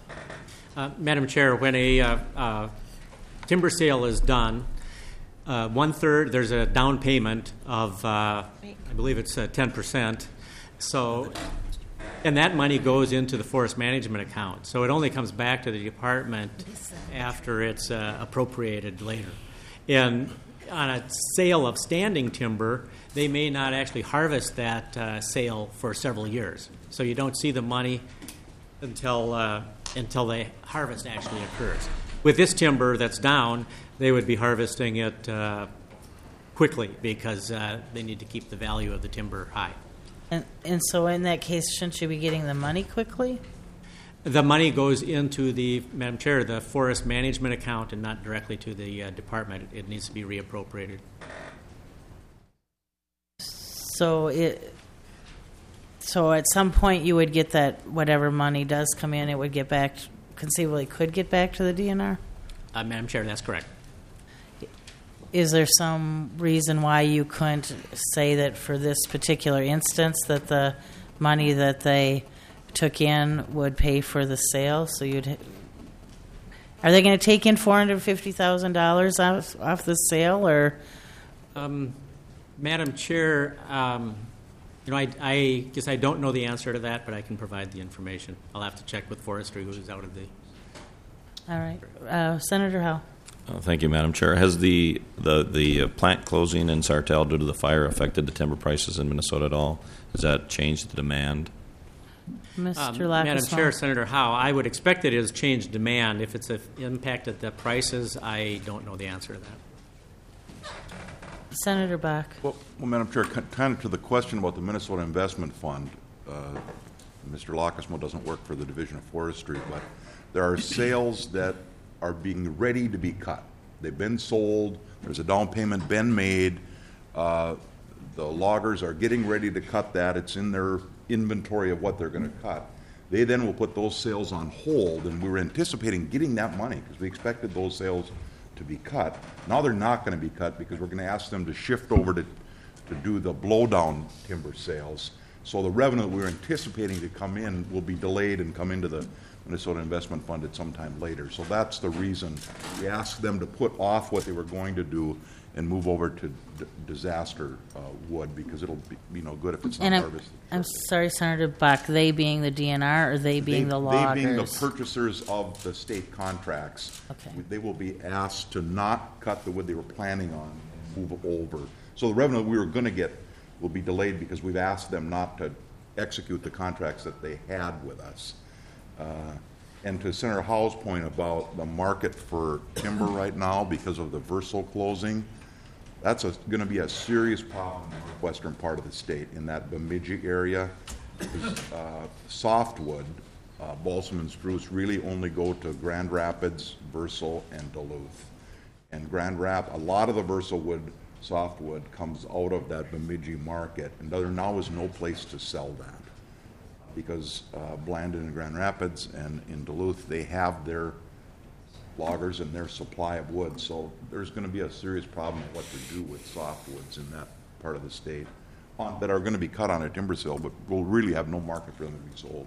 Uh, Madam Chair, when a uh, uh, timber sale is done, uh, one third there's a down payment of uh, I believe it's uh, ten percent. So, and that money goes into the forest management account. So it only comes back to the department after it's uh, appropriated later. And on a sale of standing timber, they may not actually harvest that uh, sale for several years. So you don't see the money until uh, until the harvest actually occurs. With this timber that's down, they would be harvesting it uh, quickly because uh, they need to keep the value of the timber high. And, and so in that case, shouldn't you be getting the money quickly? The money goes into the, Madam Chair, the forest management account and not directly to the uh, department. It needs to be reappropriated. So it, so at some point you would get that whatever money does come in, it would get back, conceivably could get back to the D N R? Uh, Madam Chair, that's correct. Is there some reason why you couldn't say that for this particular instance that the money that they took in would pay for the sale? So you'd, are they going to take in four hundred fifty thousand dollars off off the sale, or? Um, Madam Chair, um, you know, I, I guess I don't know the answer to that, but I can provide the information. I'll have to check with Forestry, who's out of the. All right, uh, Senator Howe. Uh, thank you, Madam Chair. Has the the the uh, plant closing in Sartell due to the fire affected the timber prices in Minnesota at all? Has that changed the demand? Mister Um, Lacus Madam Small. Chair, Senator Howe, I would expect it has changed demand. If it's a, impacted the prices, I don't know the answer to that. Senator Bach. Well, well, Madam Chair, ki- kind of to the question about the Minnesota Investment Fund, uh, Mister Lacusmo doesn't work for the Division of Forestry, but there are sales that are being ready to be cut. They've been sold. There's a down payment been made. Uh, the loggers are getting ready to cut that. It's in their inventory of what they're going to cut. They then will put those sales on hold, and we were anticipating getting that money because we expected those sales to be cut. Now they're not going to be cut because we're going to ask them to shift over to, to do the blowdown timber sales. So the revenue that we were anticipating to come in will be delayed and come into the Minnesota Investment Fund at some time later. So that's the reason we asked them to put off what they were going to do and move over to d- disaster uh, wood because it'll be, you know, good if it's not And I'm, harvested. I'm sorry, Senator Bach, they being the D N R or they being they, the loggers? They being the purchasers of the state contracts. Okay. They will be asked to not cut the wood they were planning on and move over. So the revenue we were going to get will be delayed because we've asked them not to execute the contracts that they had with us. Uh, and to Senator Howe's point about the market for timber right now because of the Verso closing, that's going to be a serious problem in the western part of the state, in that Bemidji area. Uh, softwood, uh, balsam and spruce, really only go to Grand Rapids, Verso, and Duluth. And Grand Rap, a lot of the Verso wood, softwood, comes out of that Bemidji market, and there now is no place to sell that. Because uh, Blandon and Grand Rapids and in Duluth, they have their loggers and their supply of wood. So there's going to be a serious problem with what to do with softwoods in that part of the state on, that are going to be cut on a timber sale, but will really have no market for them to be sold.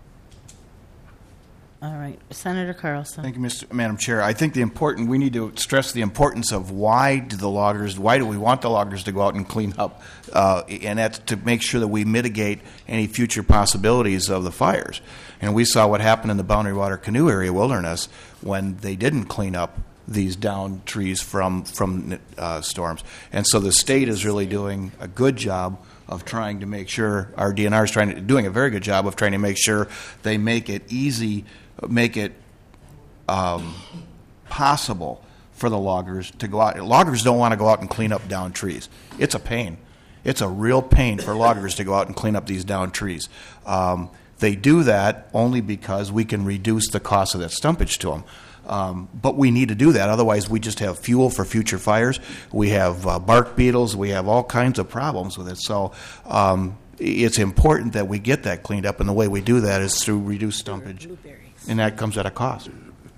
All right. Senator Carlson. Thank you, Mister Madam Chair. I think the important, we need to stress the importance of why do the loggers, why do we want the loggers to go out and clean up? Uh, and that's to make sure that we mitigate any future possibilities of the fires. And we saw what happened in the Boundary Water Canoe Area Wilderness when they didn't clean up these down trees from, from uh, storms. And so the state is really doing a good job of trying to make sure, our D N R is trying to, doing a very good job of trying to make sure they make it easy, make it um, possible for the loggers to go out. Loggers don't want to go out and clean up down trees. It's a pain. It's a real pain for loggers to go out and clean up these down trees. Um, they do that only because we can reduce the cost of that stumpage to them. Um, but we need to do that. Otherwise, we just have fuel for future fires. We have uh, bark beetles. We have all kinds of problems with it. So um, it's important that we get that cleaned up, and the way we do that is through reduced stumpage, and that comes at a cost.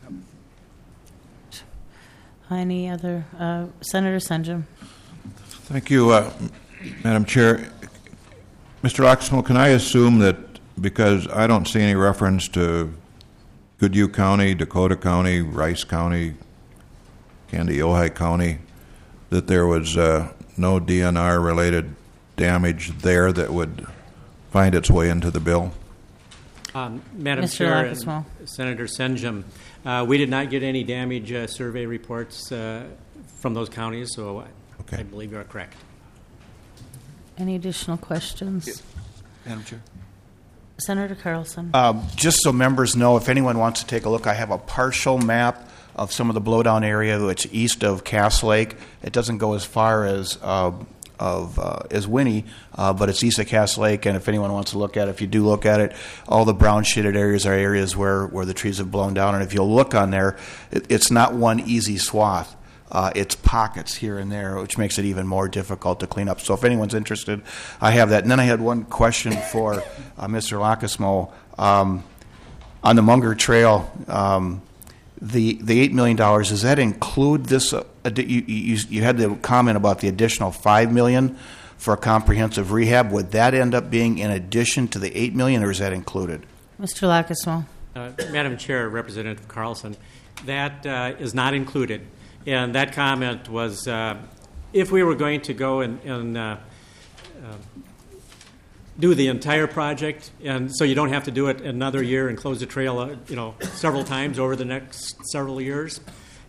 Any other? Uh, Senator Senjum. Thank you, uh, Madam Chair. Mister Oxmo, can I assume that because I don't see any reference to Goodhue County, Dakota County, Rice County, Kandiyohi County, that there was uh, no D N R-related damage there that would find its way into the bill? Um, Madam Mister Chair Lacusmo. and Senator Senjum, uh, we did not get any damage uh, survey reports uh, from those counties, so okay. I believe you are correct. Any additional questions? Madam Chair. Senator Carlson. Um, just so members know, if anyone wants to take a look, I have a partial map of some of the blowdown area that's east of Cass Lake. It doesn't go as far as uh, of uh, as Winnie, uh, but it's east of Cass Lake. And if anyone wants to look at it, if you do look at it, all the brown shaded areas are areas where, where the trees have blown down. And if you'll look on there, it, it's not one easy swath. Uh, it's pockets here and there, which makes it even more difficult to clean up. So if anyone's interested, I have that. And then I had one question for uh, Mister Lacusmo. Um, on the Munger Trail, um, the the eight million dollars, does that include this? Uh, you, you, you had the comment about the additional five million dollars for a comprehensive rehab. Would that end up being in addition to the eight million dollars, or is that included? Mister Lacusmo. Uh, Madam Chair, Representative Carlson, that uh, is not included. And that comment was, uh, if we were going to go and, and uh, uh, do the entire project, and so you don't have to do it another year and close the trail, uh, you know, several times over the next several years,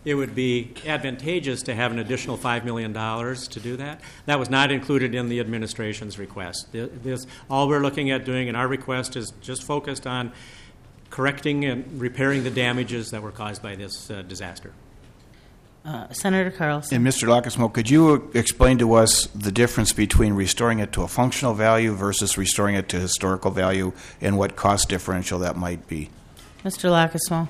it would be advantageous to have an additional five million dollars to do that. That was not included in the administration's request. This, all we're looking at doing in our request is just focused on correcting and repairing the damages that were caused by this uh, disaster. Uh, Senator Carlson. And Mister Lockismo, could you explain to us the difference between restoring it to a functional value versus restoring it to historical value, and what cost differential that might be? Mister Lockismo.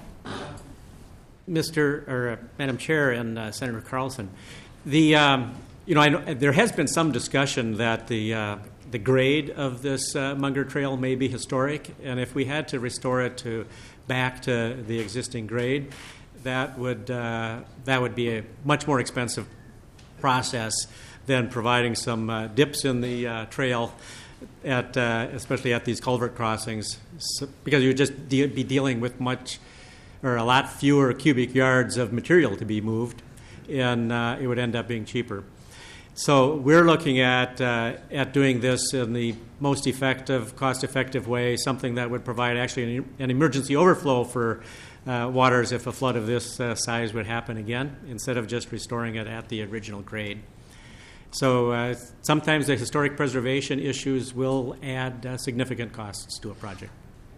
Mister or uh, Madam Chair and uh, Senator Carlson, the um, you know I know, there has been some discussion that the uh, the grade of this uh, Munger Trail may be historic, and if we had to restore it to back to the existing grade, that would uh, that would be a much more expensive process than providing some uh, dips in the uh, trail, at uh, especially at these culvert crossings, so, because you would just de- be dealing with much or a lot fewer cubic yards of material to be moved, and uh, it would end up being cheaper. So we're looking at uh, at doing this in the most effective, cost-effective way, something that would provide actually an, an emergency overflow for uh, waters if a flood of this uh, size would happen again, instead of just restoring it at the original grade. So uh, sometimes the historic preservation issues will add uh, significant costs to a project.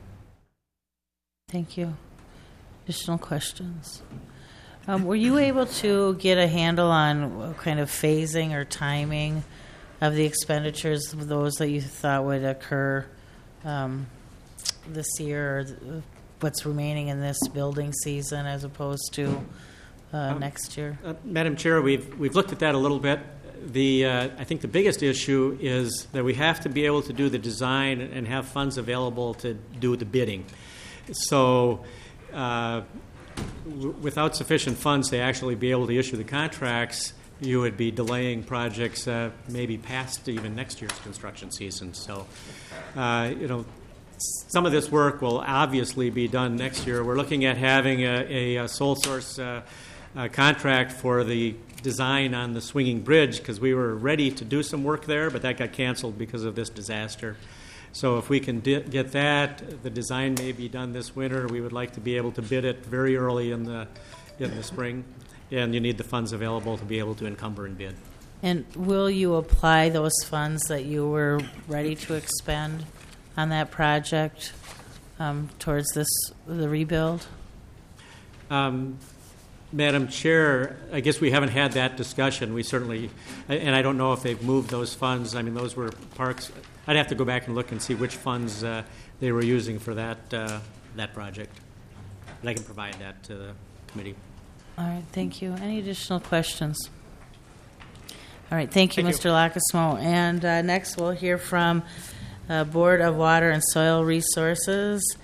Thank you. Additional questions? Um, were you able to get a handle on what kind of phasing or timing of the expenditures, those that you thought would occur um, this year, or th- what's remaining in this building season as opposed to uh, um, next year? Uh, Madam Chair, we've we've looked at that a little bit. The uh, I think the biggest issue is that we have to be able to do the design and have funds available to do the bidding. So. Uh, w- without sufficient funds to actually be able to issue the contracts, you would be delaying projects uh, maybe past even next year's construction season. So, uh, you know, some of this work will obviously be done next year. We're looking at having a, a, a sole source uh, uh, contract for the design on the swinging bridge, because we were ready to do some work there, but that got canceled because of this disaster. So if we can di- get that, the design may be done this winter. We would like to be able to bid it very early in the in the spring, and you need the funds available to be able to encumber and bid. And will you apply those funds that you were ready to expend on that project um, towards this the rebuild? Um, Madam Chair, I guess we haven't had that discussion. We certainly, and I don't know if they've moved those funds. I mean, those were parks. I'd have to go back and look and see which funds uh, they were using for that uh, that project. And I can provide that to the committee. All right, thank you. Any additional questions? All right, thank you, Thank Mister Lockismo. And uh, next we'll hear from uh, Board of Water and Soil Resources.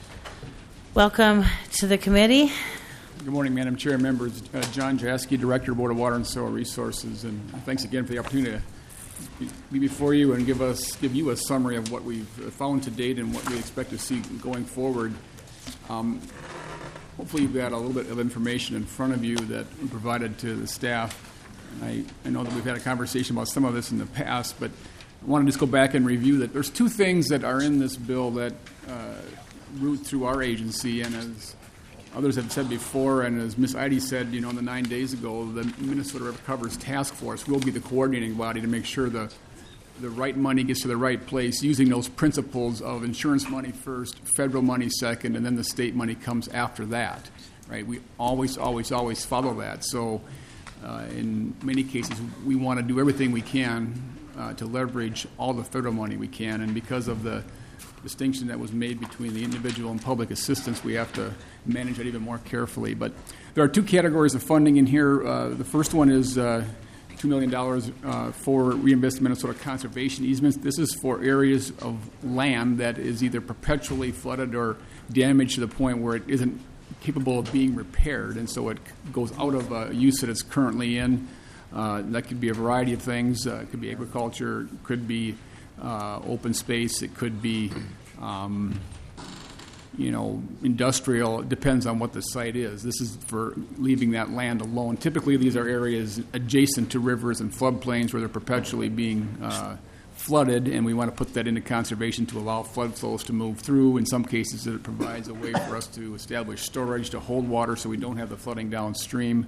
Welcome to the committee. Good morning, Madam Chair and members. Uh, John Jasky, Director, Board of Water and Soil Resources, and thanks again for the opportunity to be before you and give us give you a summary of what we've found to date and what we expect to see going forward. Um, hopefully you've got a little bit of information in front of you that we provided to the staff. And I, I know that we've had a conversation about some of this in the past, but I want to just go back and review that. There's two things that are in this bill that uh, route through our agency, and as others have said before, and as Miz Eide said, you know, the nine days ago, the Minnesota River Covers Task Force will be the coordinating body to make sure the the right money gets to the right place, using those principles of insurance money first, federal money second, and then the state money comes after that. Right? We always, always, always follow that. So, uh, in many cases, we want to do everything we can uh, to leverage all the federal money we can, and because of the distinction that was made between the individual and public assistance, we have to manage that even more carefully. But there are two categories of funding in here. Uh, the first one is uh, two million dollars uh, for Reinvest Minnesota conservation easements. This is for areas of land that is either perpetually flooded or damaged to the point where it isn't capable of being repaired, and so it goes out of uh, use that it's currently in. Uh, that could be a variety of things. Uh, it could be agriculture, it could be Uh, open space, it could be, um, you know, industrial. It depends on what the site is. This is for leaving that land alone. Typically, these are areas adjacent to rivers and floodplains where they're perpetually being uh, flooded, and we want to put that into conservation to allow flood flows to move through. In some cases, it provides a way for us to establish storage to hold water so we don't have the flooding downstream.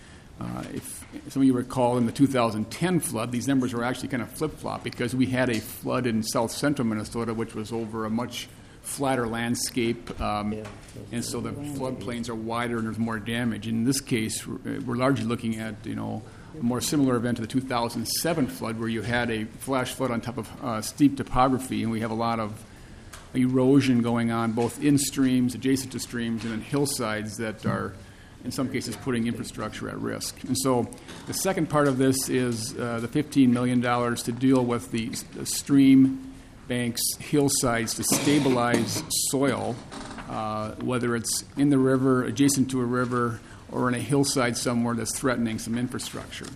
Uh, if some of you recall, in the two thousand ten flood, these numbers were actually kind of flip-flop because we had a flood in south central Minnesota, which was over a much flatter landscape, um, yeah. and so the floodplains are wider and there's more damage. In this case, we're largely looking at, you know, a more similar event to the two thousand seven flood, where you had a flash flood on top of uh, steep topography, and we have a lot of erosion going on both in streams, adjacent to streams, and in hillsides that are, in some cases, putting infrastructure at risk. And so the second part of this is uh, the fifteen million dollars to deal with the, the stream banks, hillsides, to stabilize soil, uh, whether it's in the river, adjacent to a river, or in a hillside somewhere that's threatening some infrastructure.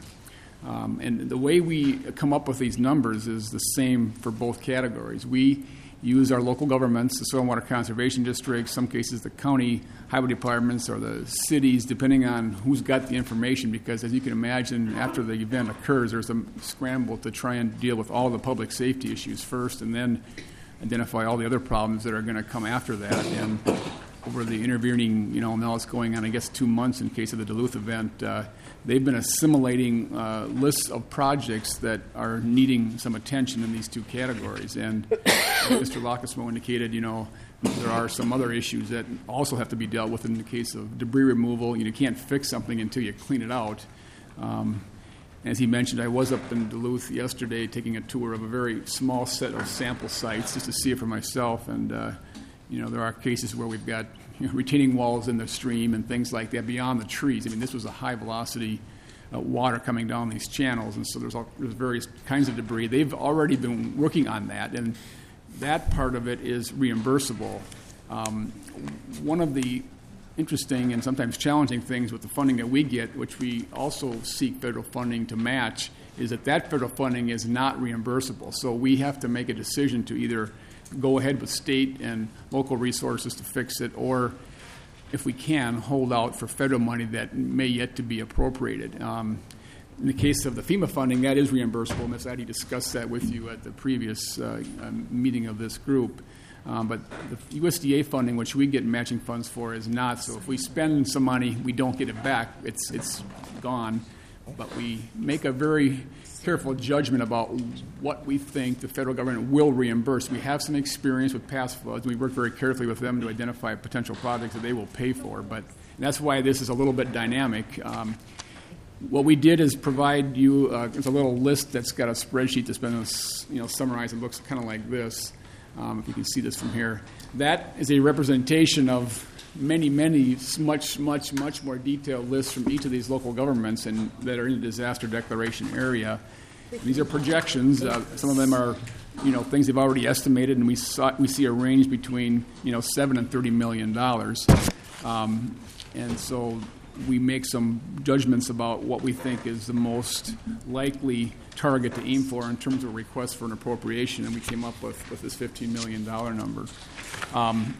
Um, and the way we come up with these numbers is the same for both categories. We use our local governments, the soil and water conservation districts, some cases the county highway departments or the cities, depending on who's got the information, because as you can imagine, after the event occurs, there's a scramble to try and deal with all the public safety issues first and then identify all the other problems that are going to come after that. And over the intervening, you know, now it's going on, I guess, two months in case of the Duluth event, uh, they've been assimilating uh, lists of projects that are needing some attention in these two categories. And like Mister Lockismo indicated, you know, there are some other issues that also have to be dealt with in the case of debris removal. You know, you can't fix something until you clean it out. Um, as he mentioned, I was up in Duluth yesterday taking a tour of a very small set of sample sites just to see it for myself. And, uh, you know, there are cases where we've got, you know, retaining walls in the stream and things like that beyond the trees. I mean, this was a high-velocity uh, water coming down these channels, and so there's, all, there's various kinds of debris. They've already been working on that, and that part of it is reimbursable. Um, one of the interesting and sometimes challenging things with the funding that we get, which we also seek federal funding to match, is that that federal funding is not reimbursable. So we have to make a decision to either go ahead with state and local resources to fix it, or if we can, hold out for federal money that may yet to be appropriated. Um, in the case of the FEMA funding, that is reimbursable. Miz Addy discussed that with you at the previous uh, um, meeting of this group. Um, but the U S D A funding, which we get matching funds for, is not. So if we spend some money, we don't get it back. It's it's gone. But we make a very careful judgment about what we think the federal government will reimburse. We have some experience with past floods. We work very carefully with them to identify potential projects that they will pay for. But that's why this is a little bit dynamic. Um, what we did is provide you uh, it's a little list that's got a spreadsheet that's been you know summarized. It looks kind of like this. Um, if you can see this from here, that is a representation of many, many, much, much, much more detailed lists from each of these local governments and that are in the disaster declaration area. And these are projections. Uh, some of them are, you know, things they've already estimated, and we saw, we see a range between, you know, seven and thirty million dollars. Um, and so we make some judgments about what we think is the most likely target to aim for in terms of requests for an appropriation, and we came up with, with this fifteen million dollars number. Um,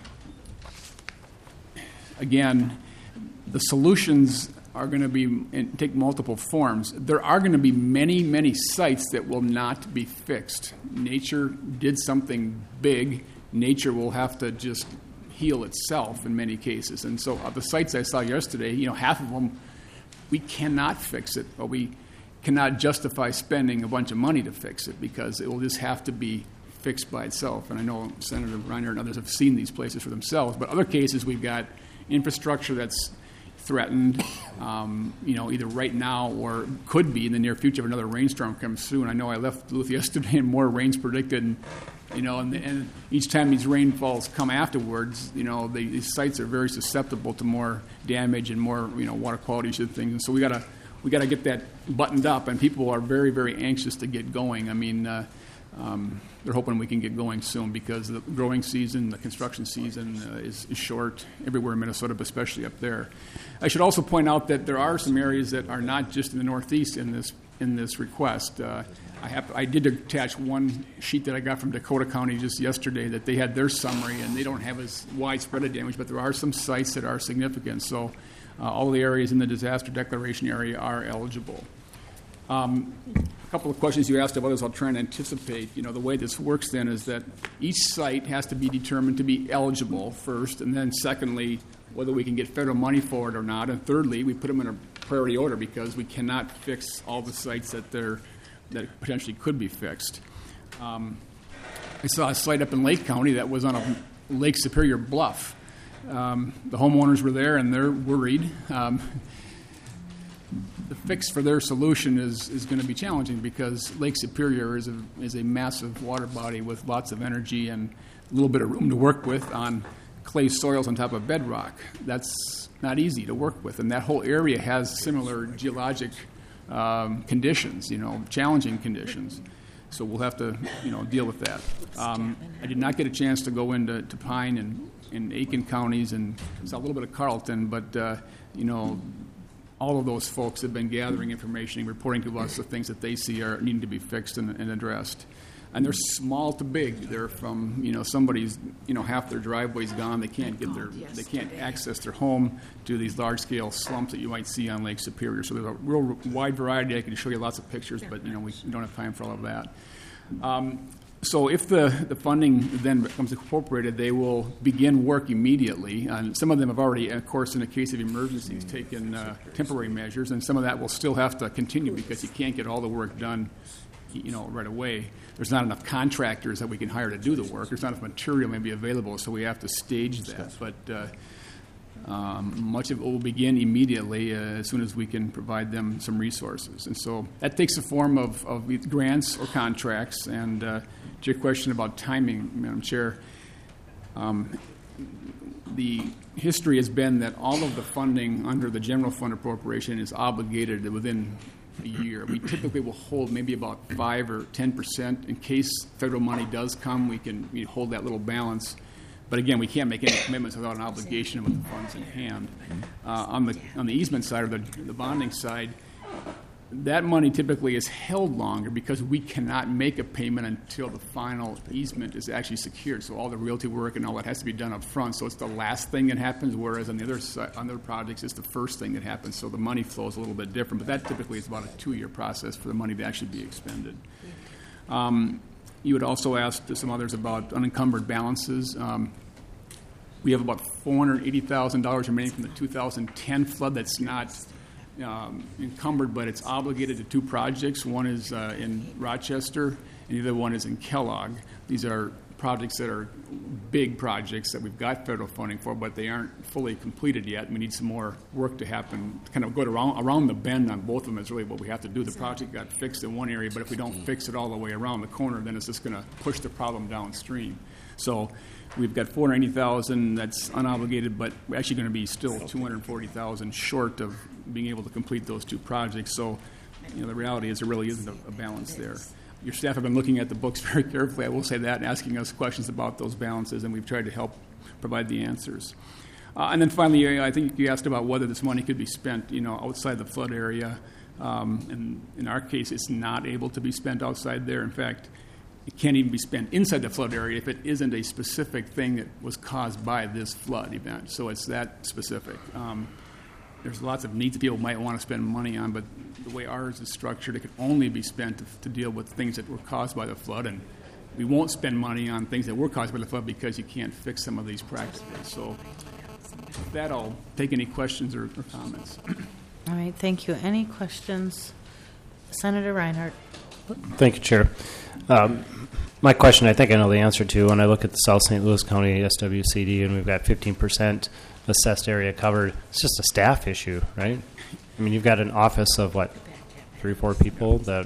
again, the solutions are going to be and take multiple forms. There are going to be many, many sites that will not be fixed. Nature did something big. Nature will have to just heal itself in many cases. And so uh, the sites I saw yesterday, you know, half of them, we cannot fix it, but we cannot justify spending a bunch of money to fix it because it will just have to be fixed by itself. And I know Senator Reiner and others have seen these places for themselves, but other cases we've got infrastructure that's threatened, um, you know, either right now or could be in the near future if another rainstorm comes through. And I know I left Duluth yesterday and more rain's predicted, and, you know, and, and each time these rainfalls come afterwards, you know, the, these sites are very susceptible to more damage and more, you know, water quality issues and things. And so we got to we got to get that buttoned up, and people are very, very anxious to get going. I mean, uh, um, they're hoping we can get going soon because the growing season, the construction season uh, is, is short everywhere in Minnesota, but especially up there. I should also point out that there are some areas that are not just in the Northeast in this in this request. Uh, I, have, I did attach one sheet that I got from Dakota County just yesterday that they had their summary, and they don't have as widespread a damage, but there are some sites that are significant. So uh, all the areas in the disaster declaration area are eligible. Um, a couple of questions you asked of others I'll try and anticipate. You know, the way this works then is that each site has to be determined to be eligible first, and then secondly, whether we can get federal money for it or not, and thirdly, we put them in a priority order because we cannot fix all the sites that they're, that potentially could be fixed. Um, I saw a site up in Lake County that was on a Lake Superior bluff. Um, the homeowners were there and they're worried. Um, the fix for their solution is, is going to be challenging because Lake Superior is a, is a massive water body with lots of energy and a little bit of room to work with on clay soils on top of bedrock. That's not easy to work with, and that whole area has similar geologic um, conditions, you know, challenging conditions. So we'll have to, you know, deal with that. Um, I did not get a chance to go into to Pine and in Aiken counties and saw a little bit of Carlton, but uh, you know, all of those folks have been gathering information and reporting to us the things that they see are needing to be fixed and, and addressed. And they're small to big. They're from, you know, somebody's, you know, half their driveway's gone. They can't get their, they can't access their home to these large-scale slumps that you might see on Lake Superior. So there's a real wide variety. I can show you lots of pictures, but, you know, we don't have time for all of that. Um, so if the, the funding then becomes incorporated, they will begin work immediately. And some of them have already, of course, in a case of emergencies, taken uh, temporary measures, and some of that will still have to continue because you can't get all the work done, you know, right away. There's not enough contractors that we can hire to do the work. There's not enough material maybe available, so we have to stage that. But uh, um, much of it will begin immediately uh, as soon as we can provide them some resources. And so that takes the form of, of grants or contracts. And uh, to your question about timing, Madam Chair, um, the history has been that all of the funding under the general fund appropriation is obligated within a year. We typically will hold maybe about five or ten percent in case federal money does come. We can we hold that little balance, but again, we can't make any commitments without an obligation with the funds in hand. Uh, on the on the easement side or the, the bonding side, that money typically is held longer because we cannot make a payment until the final easement is actually secured. So all the realty work and all that has to be done up front. So it's the last thing that happens, whereas on the other side, on other projects, it's the first thing that happens. So the money flow is a little bit different. But that typically is about a two-year process for the money to actually be expended. Um, you had also asked some others about unencumbered balances. Um, we have about four hundred eighty thousand dollars remaining from the two thousand ten flood that's not Um, encumbered, but it's obligated to two projects. One is uh, in Rochester, and the other one is in Kellogg. These are projects that are big projects that we've got federal funding for, but they aren't fully completed yet. We need some more work to happen, kind of go around, around the bend on both of them is really what we have to do. The project got fixed in one area, but if we don't fix it all the way around the corner, then it's just going to push the problem downstream. So we've got four hundred eighty thousand dollars that's unobligated, but we're actually going to be still two hundred forty thousand dollars short of being able to complete those two projects. So, you know, the reality is there really isn't a, a balance there. Your staff have been looking at the books very carefully, I will say that, and asking us questions about those balances, and we've tried to help provide the answers. Uh, and then finally, I think you asked about whether this money could be spent, you know, outside the flood area. Um, and in our case, it's not able to be spent outside there. In fact, it can't even be spent inside the flood area if it isn't a specific thing that was caused by this flood event. So it's that specific. Um, there's lots of needs that people might want to spend money on, but the way ours is structured, it can only be spent to, to deal with things that were caused by the flood. And we won't spend money on things that were caused by the flood because you can't fix some of these practically. So with that, I'll take any questions or, or comments. All right, thank you. Any questions? Senator Reinhardt. Thank you, Chair. Um, my question, I think I know the answer to. When I look at the South Saint Louis County S W C D and we've got fifteen percent assessed area covered, it's just a staff issue, right? I mean, you've got an office of, what, three or four people that...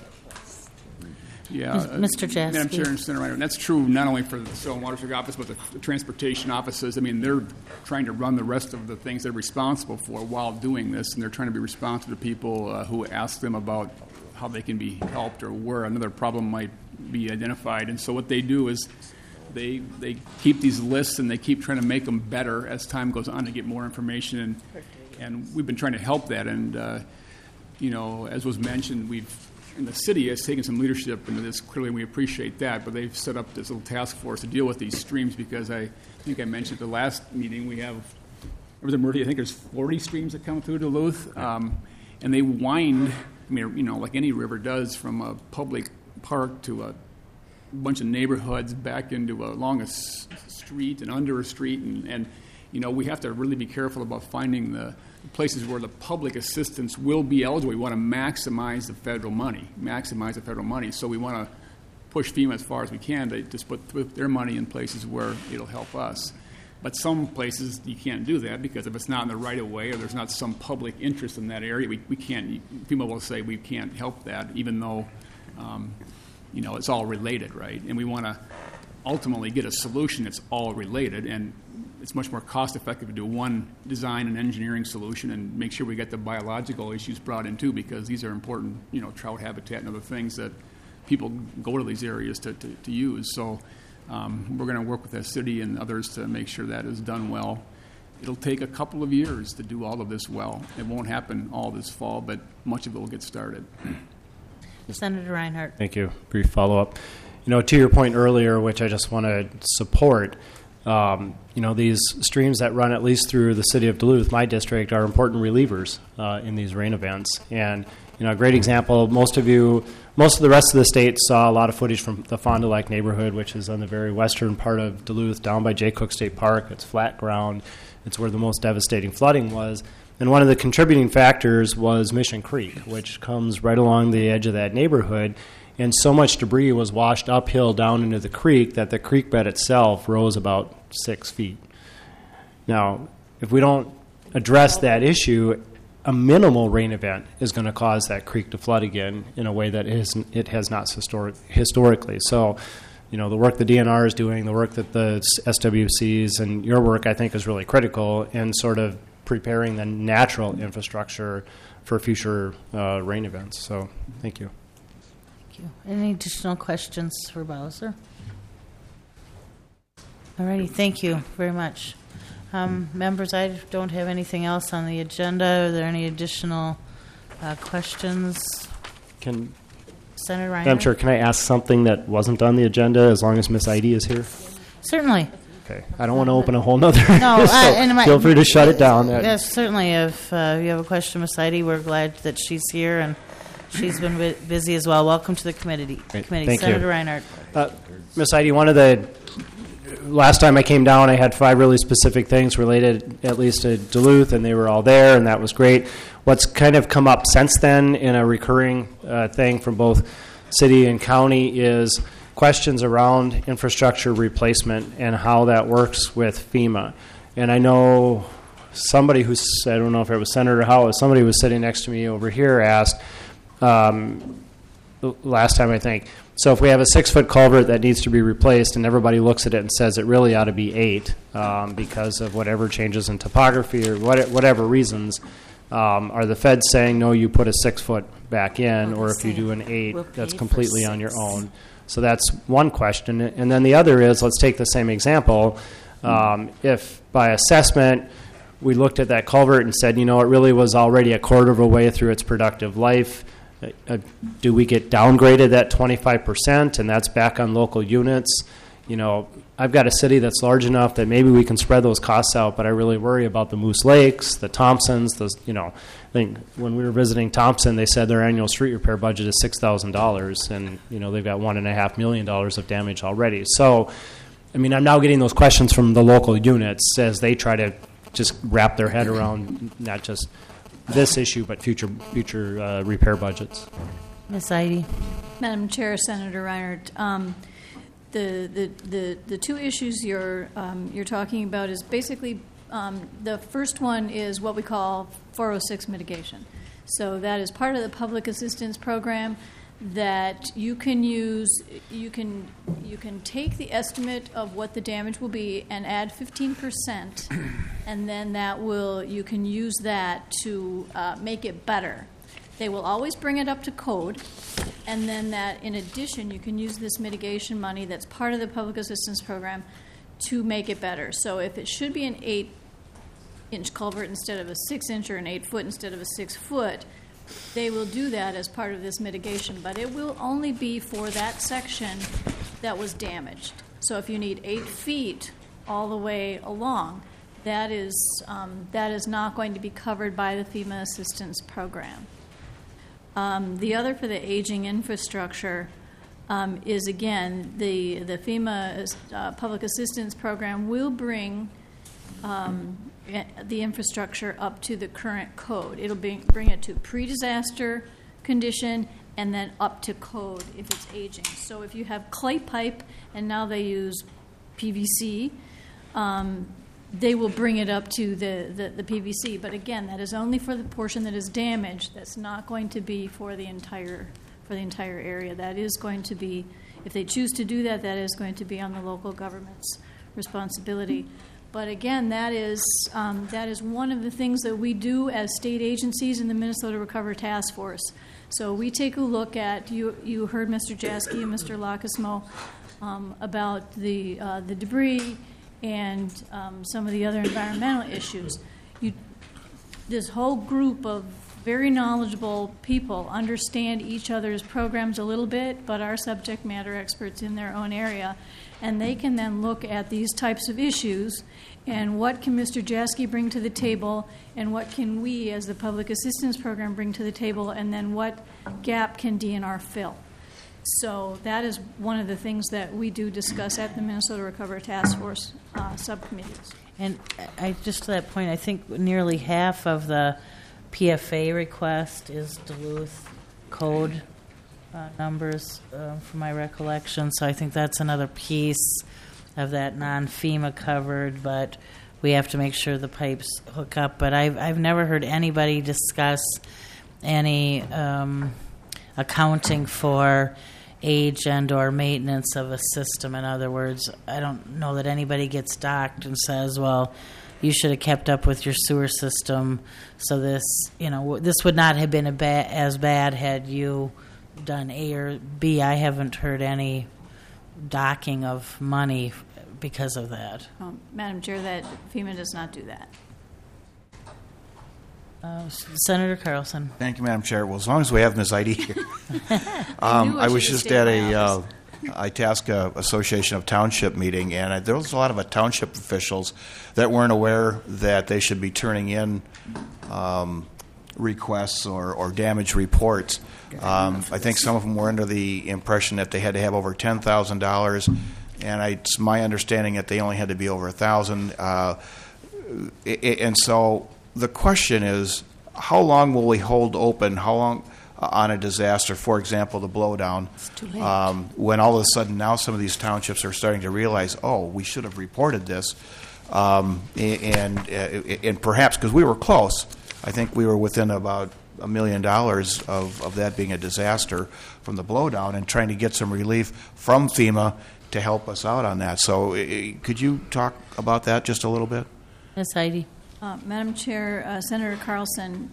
Yeah, uh, Mister Jaski. Madam Chair and Senator Reinhardt, that's true not only for the Soil and Water District office, but the, the transportation offices. I mean, they're trying to run the rest of the things they're responsible for while doing this, and they're trying to be responsive to people uh, who ask them about how they can be helped or where another problem might be identified. And so what they do is they they keep these lists and they keep trying to make them better as time goes on to get more information. And and we've been trying to help that. And, uh, you know, as was mentioned, we've and the city has taken some leadership into this. Clearly, we appreciate that. But they've set up this little task force to deal with these streams because I think I mentioned at the last meeting we have, over the Murphy, I think there's forty streams that come through Duluth. Um, and they wind I mean, you know, like any river does, from a public park to a bunch of neighborhoods back into a, along a s- street and under a street, and, and you know, we have to really be careful about finding the places where the public assistance will be eligible. We want to maximize the federal money, maximize the federal money. So we want to push FEMA as far as we can to just put, put their money in places where it'll help us. But some places you can't do that because if it's not in the right of way or there's not some public interest in that area, we, we can't, FEMA will say we can't help that, even though, um, you know, it's all related, right? And we want to ultimately get a solution that's all related, and it's much more cost effective to do one design and engineering solution and make sure we get the biological issues brought in too, because these are important, you know, trout habitat and other things that people go to these areas to, to, to use. So um, we're going to work with the city and others to make sure that is done well. It'll take a couple of years to do all of this well. It won't happen all this fall, but much of it will get started. Senator Reinhardt. Thank you. Brief follow-up. You know, to your point earlier, which I just want to support, um, you know, these streams that run at least through the city of Duluth, my district, are important relievers uh, in these rain events. And, you know, a great example, most of you, most of the rest of the state saw a lot of footage from the Fond du Lac neighborhood, which is on the very western part of Duluth, down by Jay Cook State Park. It's flat ground. It's where the most devastating flooding was. And one of the contributing factors was Mission Creek, which comes right along the edge of that neighborhood. And so much debris was washed uphill down into the creek that the creek bed itself rose about six feet. Now, if we don't address that issue, a minimal rain event is going to cause that creek to flood again in a way that it has, it has not historic, historically. So, you know, the work the D N R is doing, the work that the S W Cs and your work, I think, is really critical in sort of preparing the natural infrastructure for future uh, rain events. So, thank you. Thank you. Any additional questions for Bowser? All righty, thank you very much. Um, members, I don't have anything else on the agenda. Are there any additional uh, questions? Can Senator Reinhardt? Madam Chair, can I ask something that wasn't on the agenda as long as Miss Heidi is here? Certainly. Okay. I don't want to open a whole nother. No, so uh, and my, feel free to shut it down. Yes, certainly. If uh, you have a question, Miss Heidi, we're glad that she's here, and she's been bu- busy as well. Welcome to the committee. Great. committee. Thank Senator you. Reinhardt. Uh, Miss Heidi, one of the last time I came down, I had five really specific things related at least to Duluth, and they were all there, and that was great. What's kind of come up since then in a recurring uh, thing from both city and county is questions around infrastructure replacement and how that works with FEMA. And I know somebody who's, I don't know if it was Senator Howell, somebody who was sitting next to me over here asked um, last time, I think, so if we have a six-foot culvert that needs to be replaced and everybody looks at it and says it really ought to be eight um, because of whatever changes in topography or what, whatever reasons, um, are the feds saying, no, you put a six-foot back in, or if you do an eight, we'll that's pay completely for on your six. own? So that's one question. And then the other is, let's take the same example. Um, if by assessment we looked at that culvert and said, you know, it really was already a quarter of a way through its productive life, uh, do we get downgraded that twenty-five percent and that's back on local units? You know, I've got a city that's large enough that maybe we can spread those costs out, but I really worry about the Moose Lakes, the Thompsons, the, you know, I think when we were visiting Thompson, they said their annual street repair budget is six thousand dollars, and, you know, they've got one point five million dollars of damage already. So, I mean, I'm now getting those questions from the local units as they try to just wrap their head around not just this issue, but future future uh, repair budgets. Miz Heidi. Madam Chair, Senator Reinhardt, um, the, the, the, the two issues you're, um, you're talking about is basically um, the first one is what we call four oh six mitigation. So that is part of the public assistance program that you can use. You can you can take the estimate of what the damage will be and add fifteen percent, and then that will you can use that to uh, make it better. They will always bring it up to code, and then that in addition you can use this mitigation money that's part of the public assistance program to make it better. So if it should be an eight inch culvert instead of a six inch or an eight foot instead of a six foot, they will do that as part of this mitigation, but it will only be for that section that was damaged. So if you need eight feet all the way along, that is um, that is not going to be covered by the FEMA assistance program. Um, the other for the aging infrastructure um, is, again, the, the FEMA uh, Public Assistance Program will bring um, the infrastructure up to the current code. It'll be, bring it to pre-disaster condition and then up to code if it's aging. So if you have clay pipe and now they use P V C, um, they will bring it up to the, the, the P V C. But again, that is only for the portion that is damaged. That's not going to be for the entire for the entire area. That is going to be, if they choose to do that, that is going to be on the local government's responsibility. But again, that is um, that is one of the things that we do as state agencies in the Minnesota Recovery Task Force. So we take a look at, you you heard Mister Jaski and Mister Lacasmo um, about the uh, the debris and um, some of the other environmental issues. You, this whole group of very knowledgeable people understand each other's programs a little bit, but are subject matter experts in their own area. And they can then look at these types of issues and what can Mister Jaski bring to the table and what can we as the Public Assistance Program bring to the table, and then what gap can D N R fill. So that is one of the things that we do discuss at the Minnesota Recovery Task Force uh, subcommittees. And I, just to that point, I think nearly half of the P F A request is Duluth code uh, numbers, uh, from my recollection. So I think that's another piece of that non-FEMA covered, but we have to make sure the pipes hook up. But I've, I've never heard anybody discuss any um, accounting for age and or maintenance of a system. In other words, I don't know that anybody gets docked and says, well, you should have kept up with your sewer system, so this, you know, this would not have been a ba- as bad had you done A or B. I haven't heard any docking of money because of that. Um, Madam Chair, that FEMA does not do that. Uh, Senator Carlson. Thank you, Madam Chair. Well, as long as we have Miz Heidi here. um, I, I was just at a uh, Itasca Association of Township meeting, and I, there was a lot of uh, township officials that weren't aware that they should be turning in um, requests or, or damage reports. Um, I think some of them were under the impression that they had to have over ten thousand dollars, and I, it's my understanding that they only had to be over one thousand dollars. Uh, and so the question is, how long will we hold open? How long uh, on a disaster, for example, the blowdown, um, when all of a sudden now some of these townships are starting to realize, oh, we should have reported this, um, and, uh, and perhaps, because we were close, I think we were within about a million dollars of, of that being a disaster from the blowdown, and trying to get some relief from FEMA to help us out on that. So uh, could you talk about that just a little bit? Miz Heidi. Uh, Madam Chair, uh, Senator Carlson,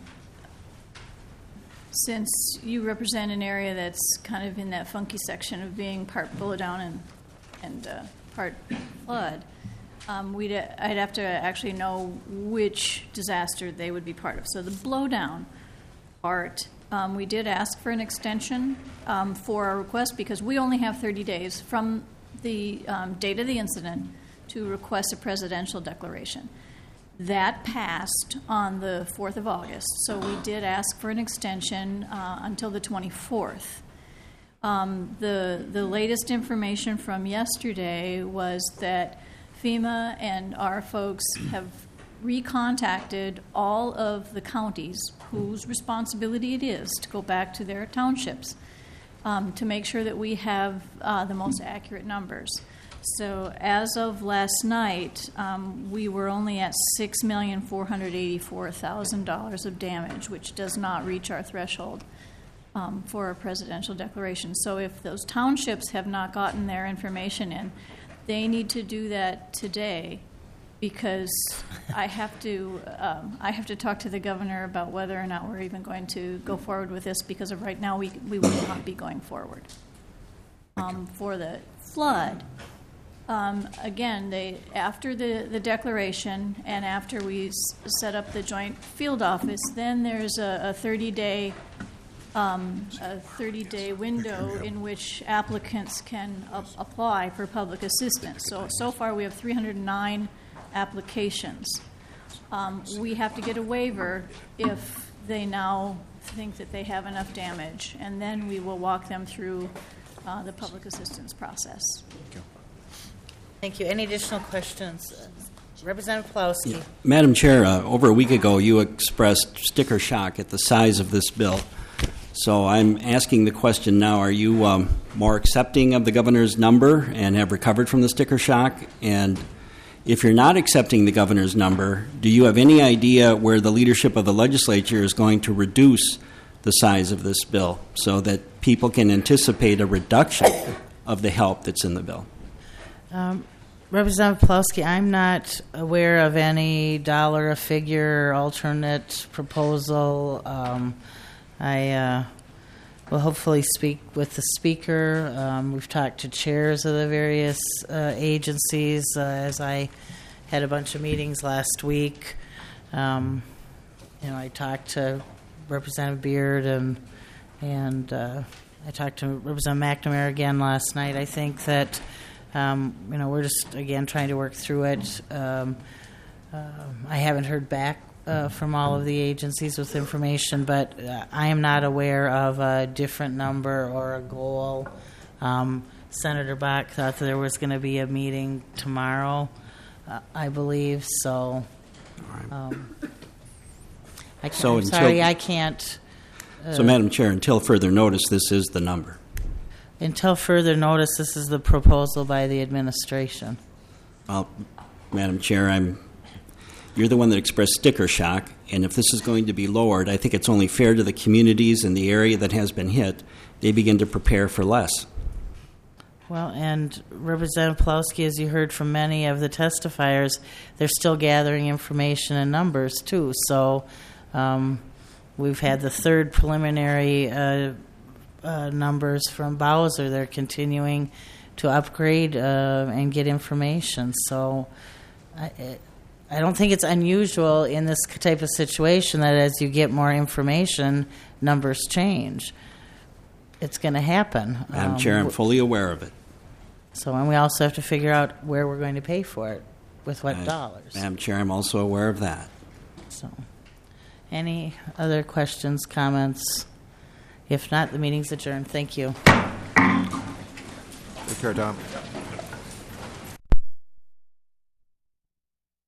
since you represent an area that's kind of in that funky section of being part blowdown and and uh, part flood, um, we'd I'd have to actually know which disaster they would be part of. So the blowdown part, um, we did ask for an extension um, for our request because we only have thirty days from the um, date of the incident to request a presidential declaration. That passed on the fourth of August, so we did ask for an extension uh, until the twenty-fourth. Um, the, the latest information from yesterday was that FEMA and our folks have recontacted all of the counties whose responsibility it is to go back to their townships um, to make sure that we have uh, the most accurate numbers. So as of last night, um, we were only at six million four hundred eighty-four thousand dollars of damage, which does not reach our threshold um, for a presidential declaration. So if those townships have not gotten their information in, they need to do that today, because I have to um, I have to talk to the governor about whether or not we're even going to go forward with this, because of right now we we will not be going forward. Um, for the flood. Um, again, they after the, the declaration and after we s- set up the joint field office, then there's a thirty-day um, a thirty-day window in which applicants can a- apply for public assistance. So so far we have three hundred nine applications. Um, we have to get a waiver if they now think that they have enough damage, and then we will walk them through uh, the public assistance process. Thank you. Any additional questions? Representative Plowski. Yeah. Madam Chair, uh, over a week ago you expressed sticker shock at the size of this bill. So I'm asking the question now, are you um, more accepting of the governor's number and have recovered from the sticker shock? And if you're not accepting the governor's number, do you have any idea where the leadership of the legislature is going to reduce the size of this bill so that people can anticipate a reduction of the help that's in the bill? Um, Representative Plowski, I'm not aware of any dollar, a figure, alternate proposal. Um, I uh, will hopefully speak with the speaker. Um, we've talked to chairs of the various uh, agencies uh, as I had a bunch of meetings last week. Um, you know, I talked to Representative Beard and and uh, I talked to Representative McNamara again last night. I think that Um, you know, we're just, again, trying to work through it. Um, uh, I haven't heard back uh, from all of the agencies with information, but uh, I am not aware of a different number or a goal. Um, Senator Bach thought that there was going to be a meeting tomorrow, uh, I believe, so um, I can't, So I'm until- sorry, I can't. Uh, So, Madam Chair, until further notice, this is the number. Until further notice, this is the proposal by the administration. Well, Madam Chair, I'm, you're the one that expressed sticker shock, and if this is going to be lowered, I think it's only fair to the communities in the area that has been hit, they begin to prepare for less. Well, and Representative Plowski, as you heard from many of the testifiers, they're still gathering information and numbers, too. So um, we've had the third preliminary uh, uh, numbers from Bowser. They're continuing to upgrade uh, and get information. So I, I don't think it's unusual in this type of situation that as you get more information, numbers change. It's going to happen. Madam Um, Chair, I'm fully aware of it. So, and we also have to figure out where we're going to pay for it, with what Uh, dollars. Madam Chair, I'm also aware of that. So, any other questions, comments? If not, the meeting's adjourned. Thank you. Take care, Tom.